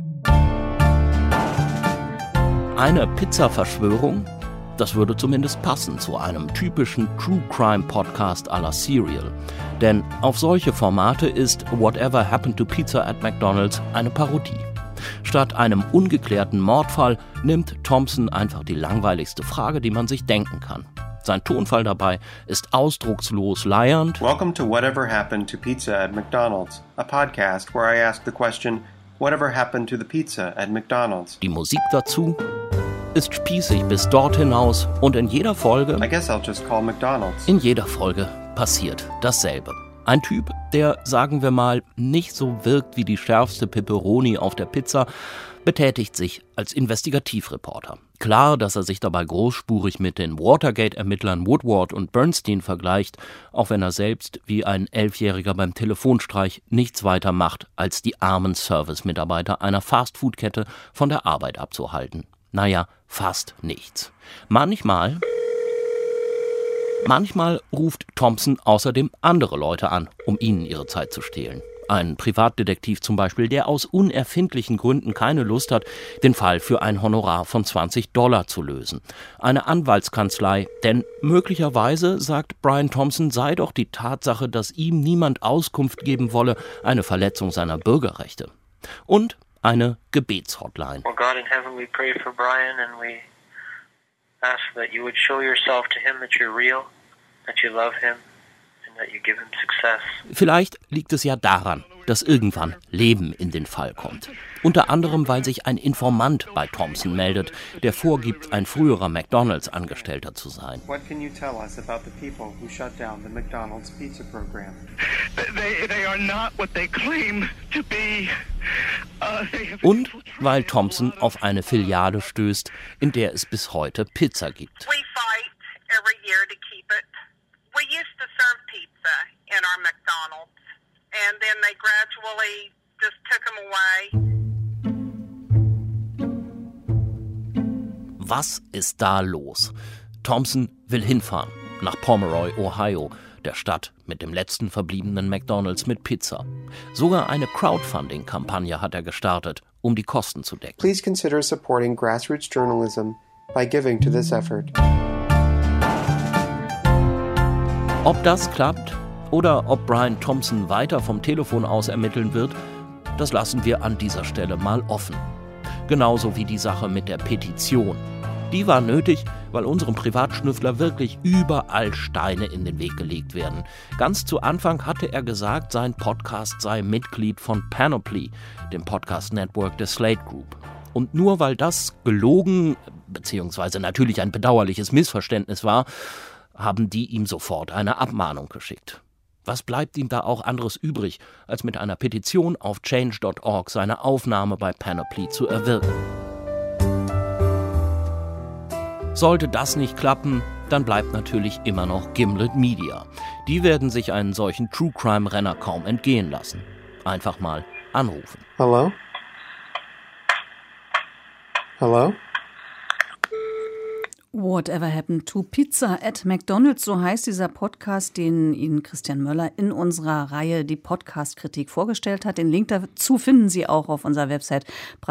Eine Pizza-Verschwörung? Das würde zumindest passen zu einem typischen True-Crime-Podcast à la Serial. Denn auf solche Formate ist Whatever Happened to Pizza at McDonald's eine Parodie. Statt einem ungeklärten Mordfall nimmt Thompson einfach die langweiligste Frage, die man sich denken kann. Sein Tonfall dabei ist ausdruckslos leiernd. Welcome to Whatever Happened to Pizza at McDonald's, a podcast where I ask the question, whatever happened to the pizza at McDonald's? Die Musik dazu ist spießig bis dort hinaus und in jeder Folge, I guess I'll just call McDonald's. In jeder Folge passiert dasselbe. Ein Typ, der, sagen wir mal, nicht so wirkt wie die schärfste Pepperoni auf der Pizza, betätigt sich als Investigativreporter. Klar, dass er sich dabei großspurig mit den Watergate-Ermittlern Woodward und Bernstein vergleicht, auch wenn er selbst wie ein 11-Jähriger beim Telefonstreich nichts weiter macht, als die armen Service-Mitarbeiter einer Fast-Food-Kette von der Arbeit abzuhalten. Naja, fast nichts. Manchmal ruft Thompson außerdem andere Leute an, um ihnen ihre Zeit zu stehlen. Ein Privatdetektiv zum Beispiel, der aus unerfindlichen Gründen keine Lust hat, den Fall für ein Honorar von $20 zu lösen. Eine Anwaltskanzlei, denn möglicherweise, sagt Brian Thompson, sei doch die Tatsache, dass ihm niemand Auskunft geben wolle, eine Verletzung seiner Bürgerrechte. Und eine Gebetshotline. Well, God in heaven, we pray for Brian and we ask that you would show yourself to him that you're real, that you love him. Vielleicht liegt es ja daran, dass irgendwann Leben in den Fall kommt. Unter anderem, weil sich ein Informant bei Thompson meldet, der vorgibt, ein früherer McDonald's-Angestellter zu sein. What can you tell us about the people who shut down the McDonald's pizza program? They are not what they claim to be. Und weil Thompson auf eine Filiale stößt, in der es bis heute Pizza gibt. We fight every year to keep it. We used to serve pizza in our McDonald's, and then they gradually just took them away. Was ist da los? Thompson will hinfahren, nach Pomeroy, Ohio, der Stadt mit dem letzten verbliebenen McDonald's mit Pizza. Sogar eine Crowdfunding-Kampagne hat er gestartet, um die Kosten zu decken. Please consider supporting grassroots journalism by giving to this effort. Ob das klappt oder ob Brian Thompson weiter vom Telefon aus ermitteln wird, das lassen wir an dieser Stelle mal offen. Genauso wie die Sache mit der Petition. Die war nötig, weil unserem Privatschnüffler wirklich überall Steine in den Weg gelegt werden. Ganz zu Anfang hatte er gesagt, sein Podcast sei Mitglied von Panoply, dem Podcast-Network der Slate Group. Und nur weil das gelogen, beziehungsweise natürlich ein bedauerliches Missverständnis war, haben die ihm sofort eine Abmahnung geschickt. Was bleibt ihm da auch anderes übrig, als mit einer Petition auf change.org seine Aufnahme bei Panoply zu erwirken? Sollte das nicht klappen, dann bleibt natürlich immer noch Gimlet Media. Die werden sich einen solchen True-Crime-Renner kaum entgehen lassen. Einfach mal anrufen. Hello? Hello? Whatever Happened to Pizza at McDonald's, so heißt dieser Podcast, den Ihnen Christian Möller in unserer Reihe Die Podcast-Kritik vorgestellt hat. Den Link dazu finden Sie auch auf unserer Website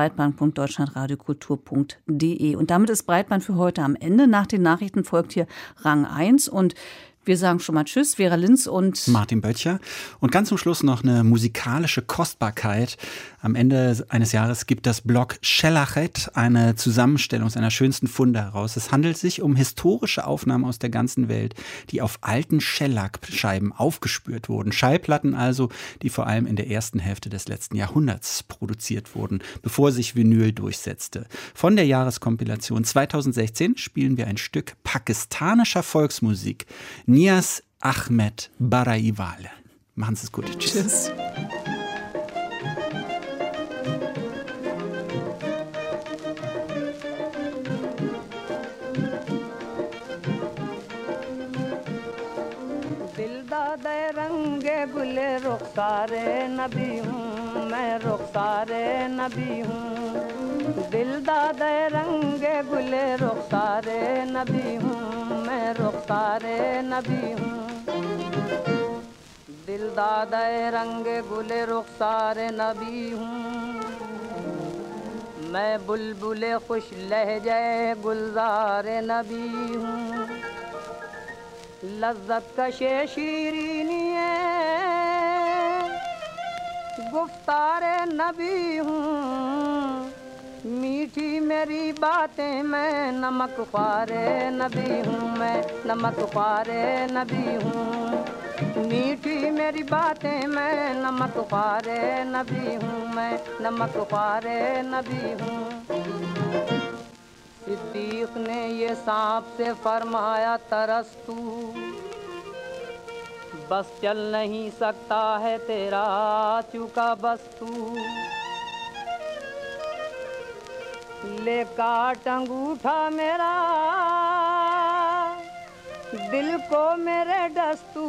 breitband.deutschlandradiokultur.de. Und damit ist Breitband für heute am Ende. Nach den Nachrichten folgt hier Rang 1 und wir sagen schon mal Tschüss, Vera Linz und Martin Böttcher. Und ganz zum Schluss noch eine musikalische Kostbarkeit. Am Ende eines Jahres gibt das Blog Shellachet eine Zusammenstellung seiner schönsten Funde heraus. Es handelt sich um historische Aufnahmen aus der ganzen Welt, die auf alten Shellac-Scheiben aufgespürt wurden. Schallplatten also, die vor allem in der ersten Hälfte des letzten Jahrhunderts produziert wurden, bevor sich Vinyl durchsetzte. Von der Jahreskompilation 2016 spielen wir ein Stück pakistanischer Volksmusik. Niaz Ahmed Baraiwale. Machen Sie es gut. Tschüss. दिलदादे रंगे गुले रुखसारे नबी हूँ मैं रुखसारे नबी हूँ दिलदादे रंगे गुले रुखसारे नबी हूँ मैं रुखसारे नबी हूँ दिलदादे रंगे गुले रुखसारे नबी हूँ मैं बुलबुले खुश लहजे गुलजारे नबी हूँ लज्जत कशे शीरीनिए गुफ्तारे नबी हूँ मीठी मेरी बातें मैं नमक ख्वारे नबी हूँ मैं नमक ख्वारे नबी हूँ मीठी मेरी बातें मैं नमक ख्वारे नबी हूँ मैं नमक ख्वारे नबी हूँ सिद्दीक ने ये सांप से फरमाया तरस तू बस चल नहीं सकता है तेरा चूका बस तू ले काट अंगूठा मेरा दिल को मेरे दस्तू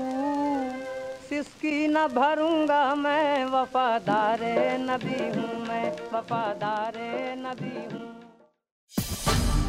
सिसकी न भरूंगा मैं वफादार नबी हूँ मैं वफादार नबी हूँ।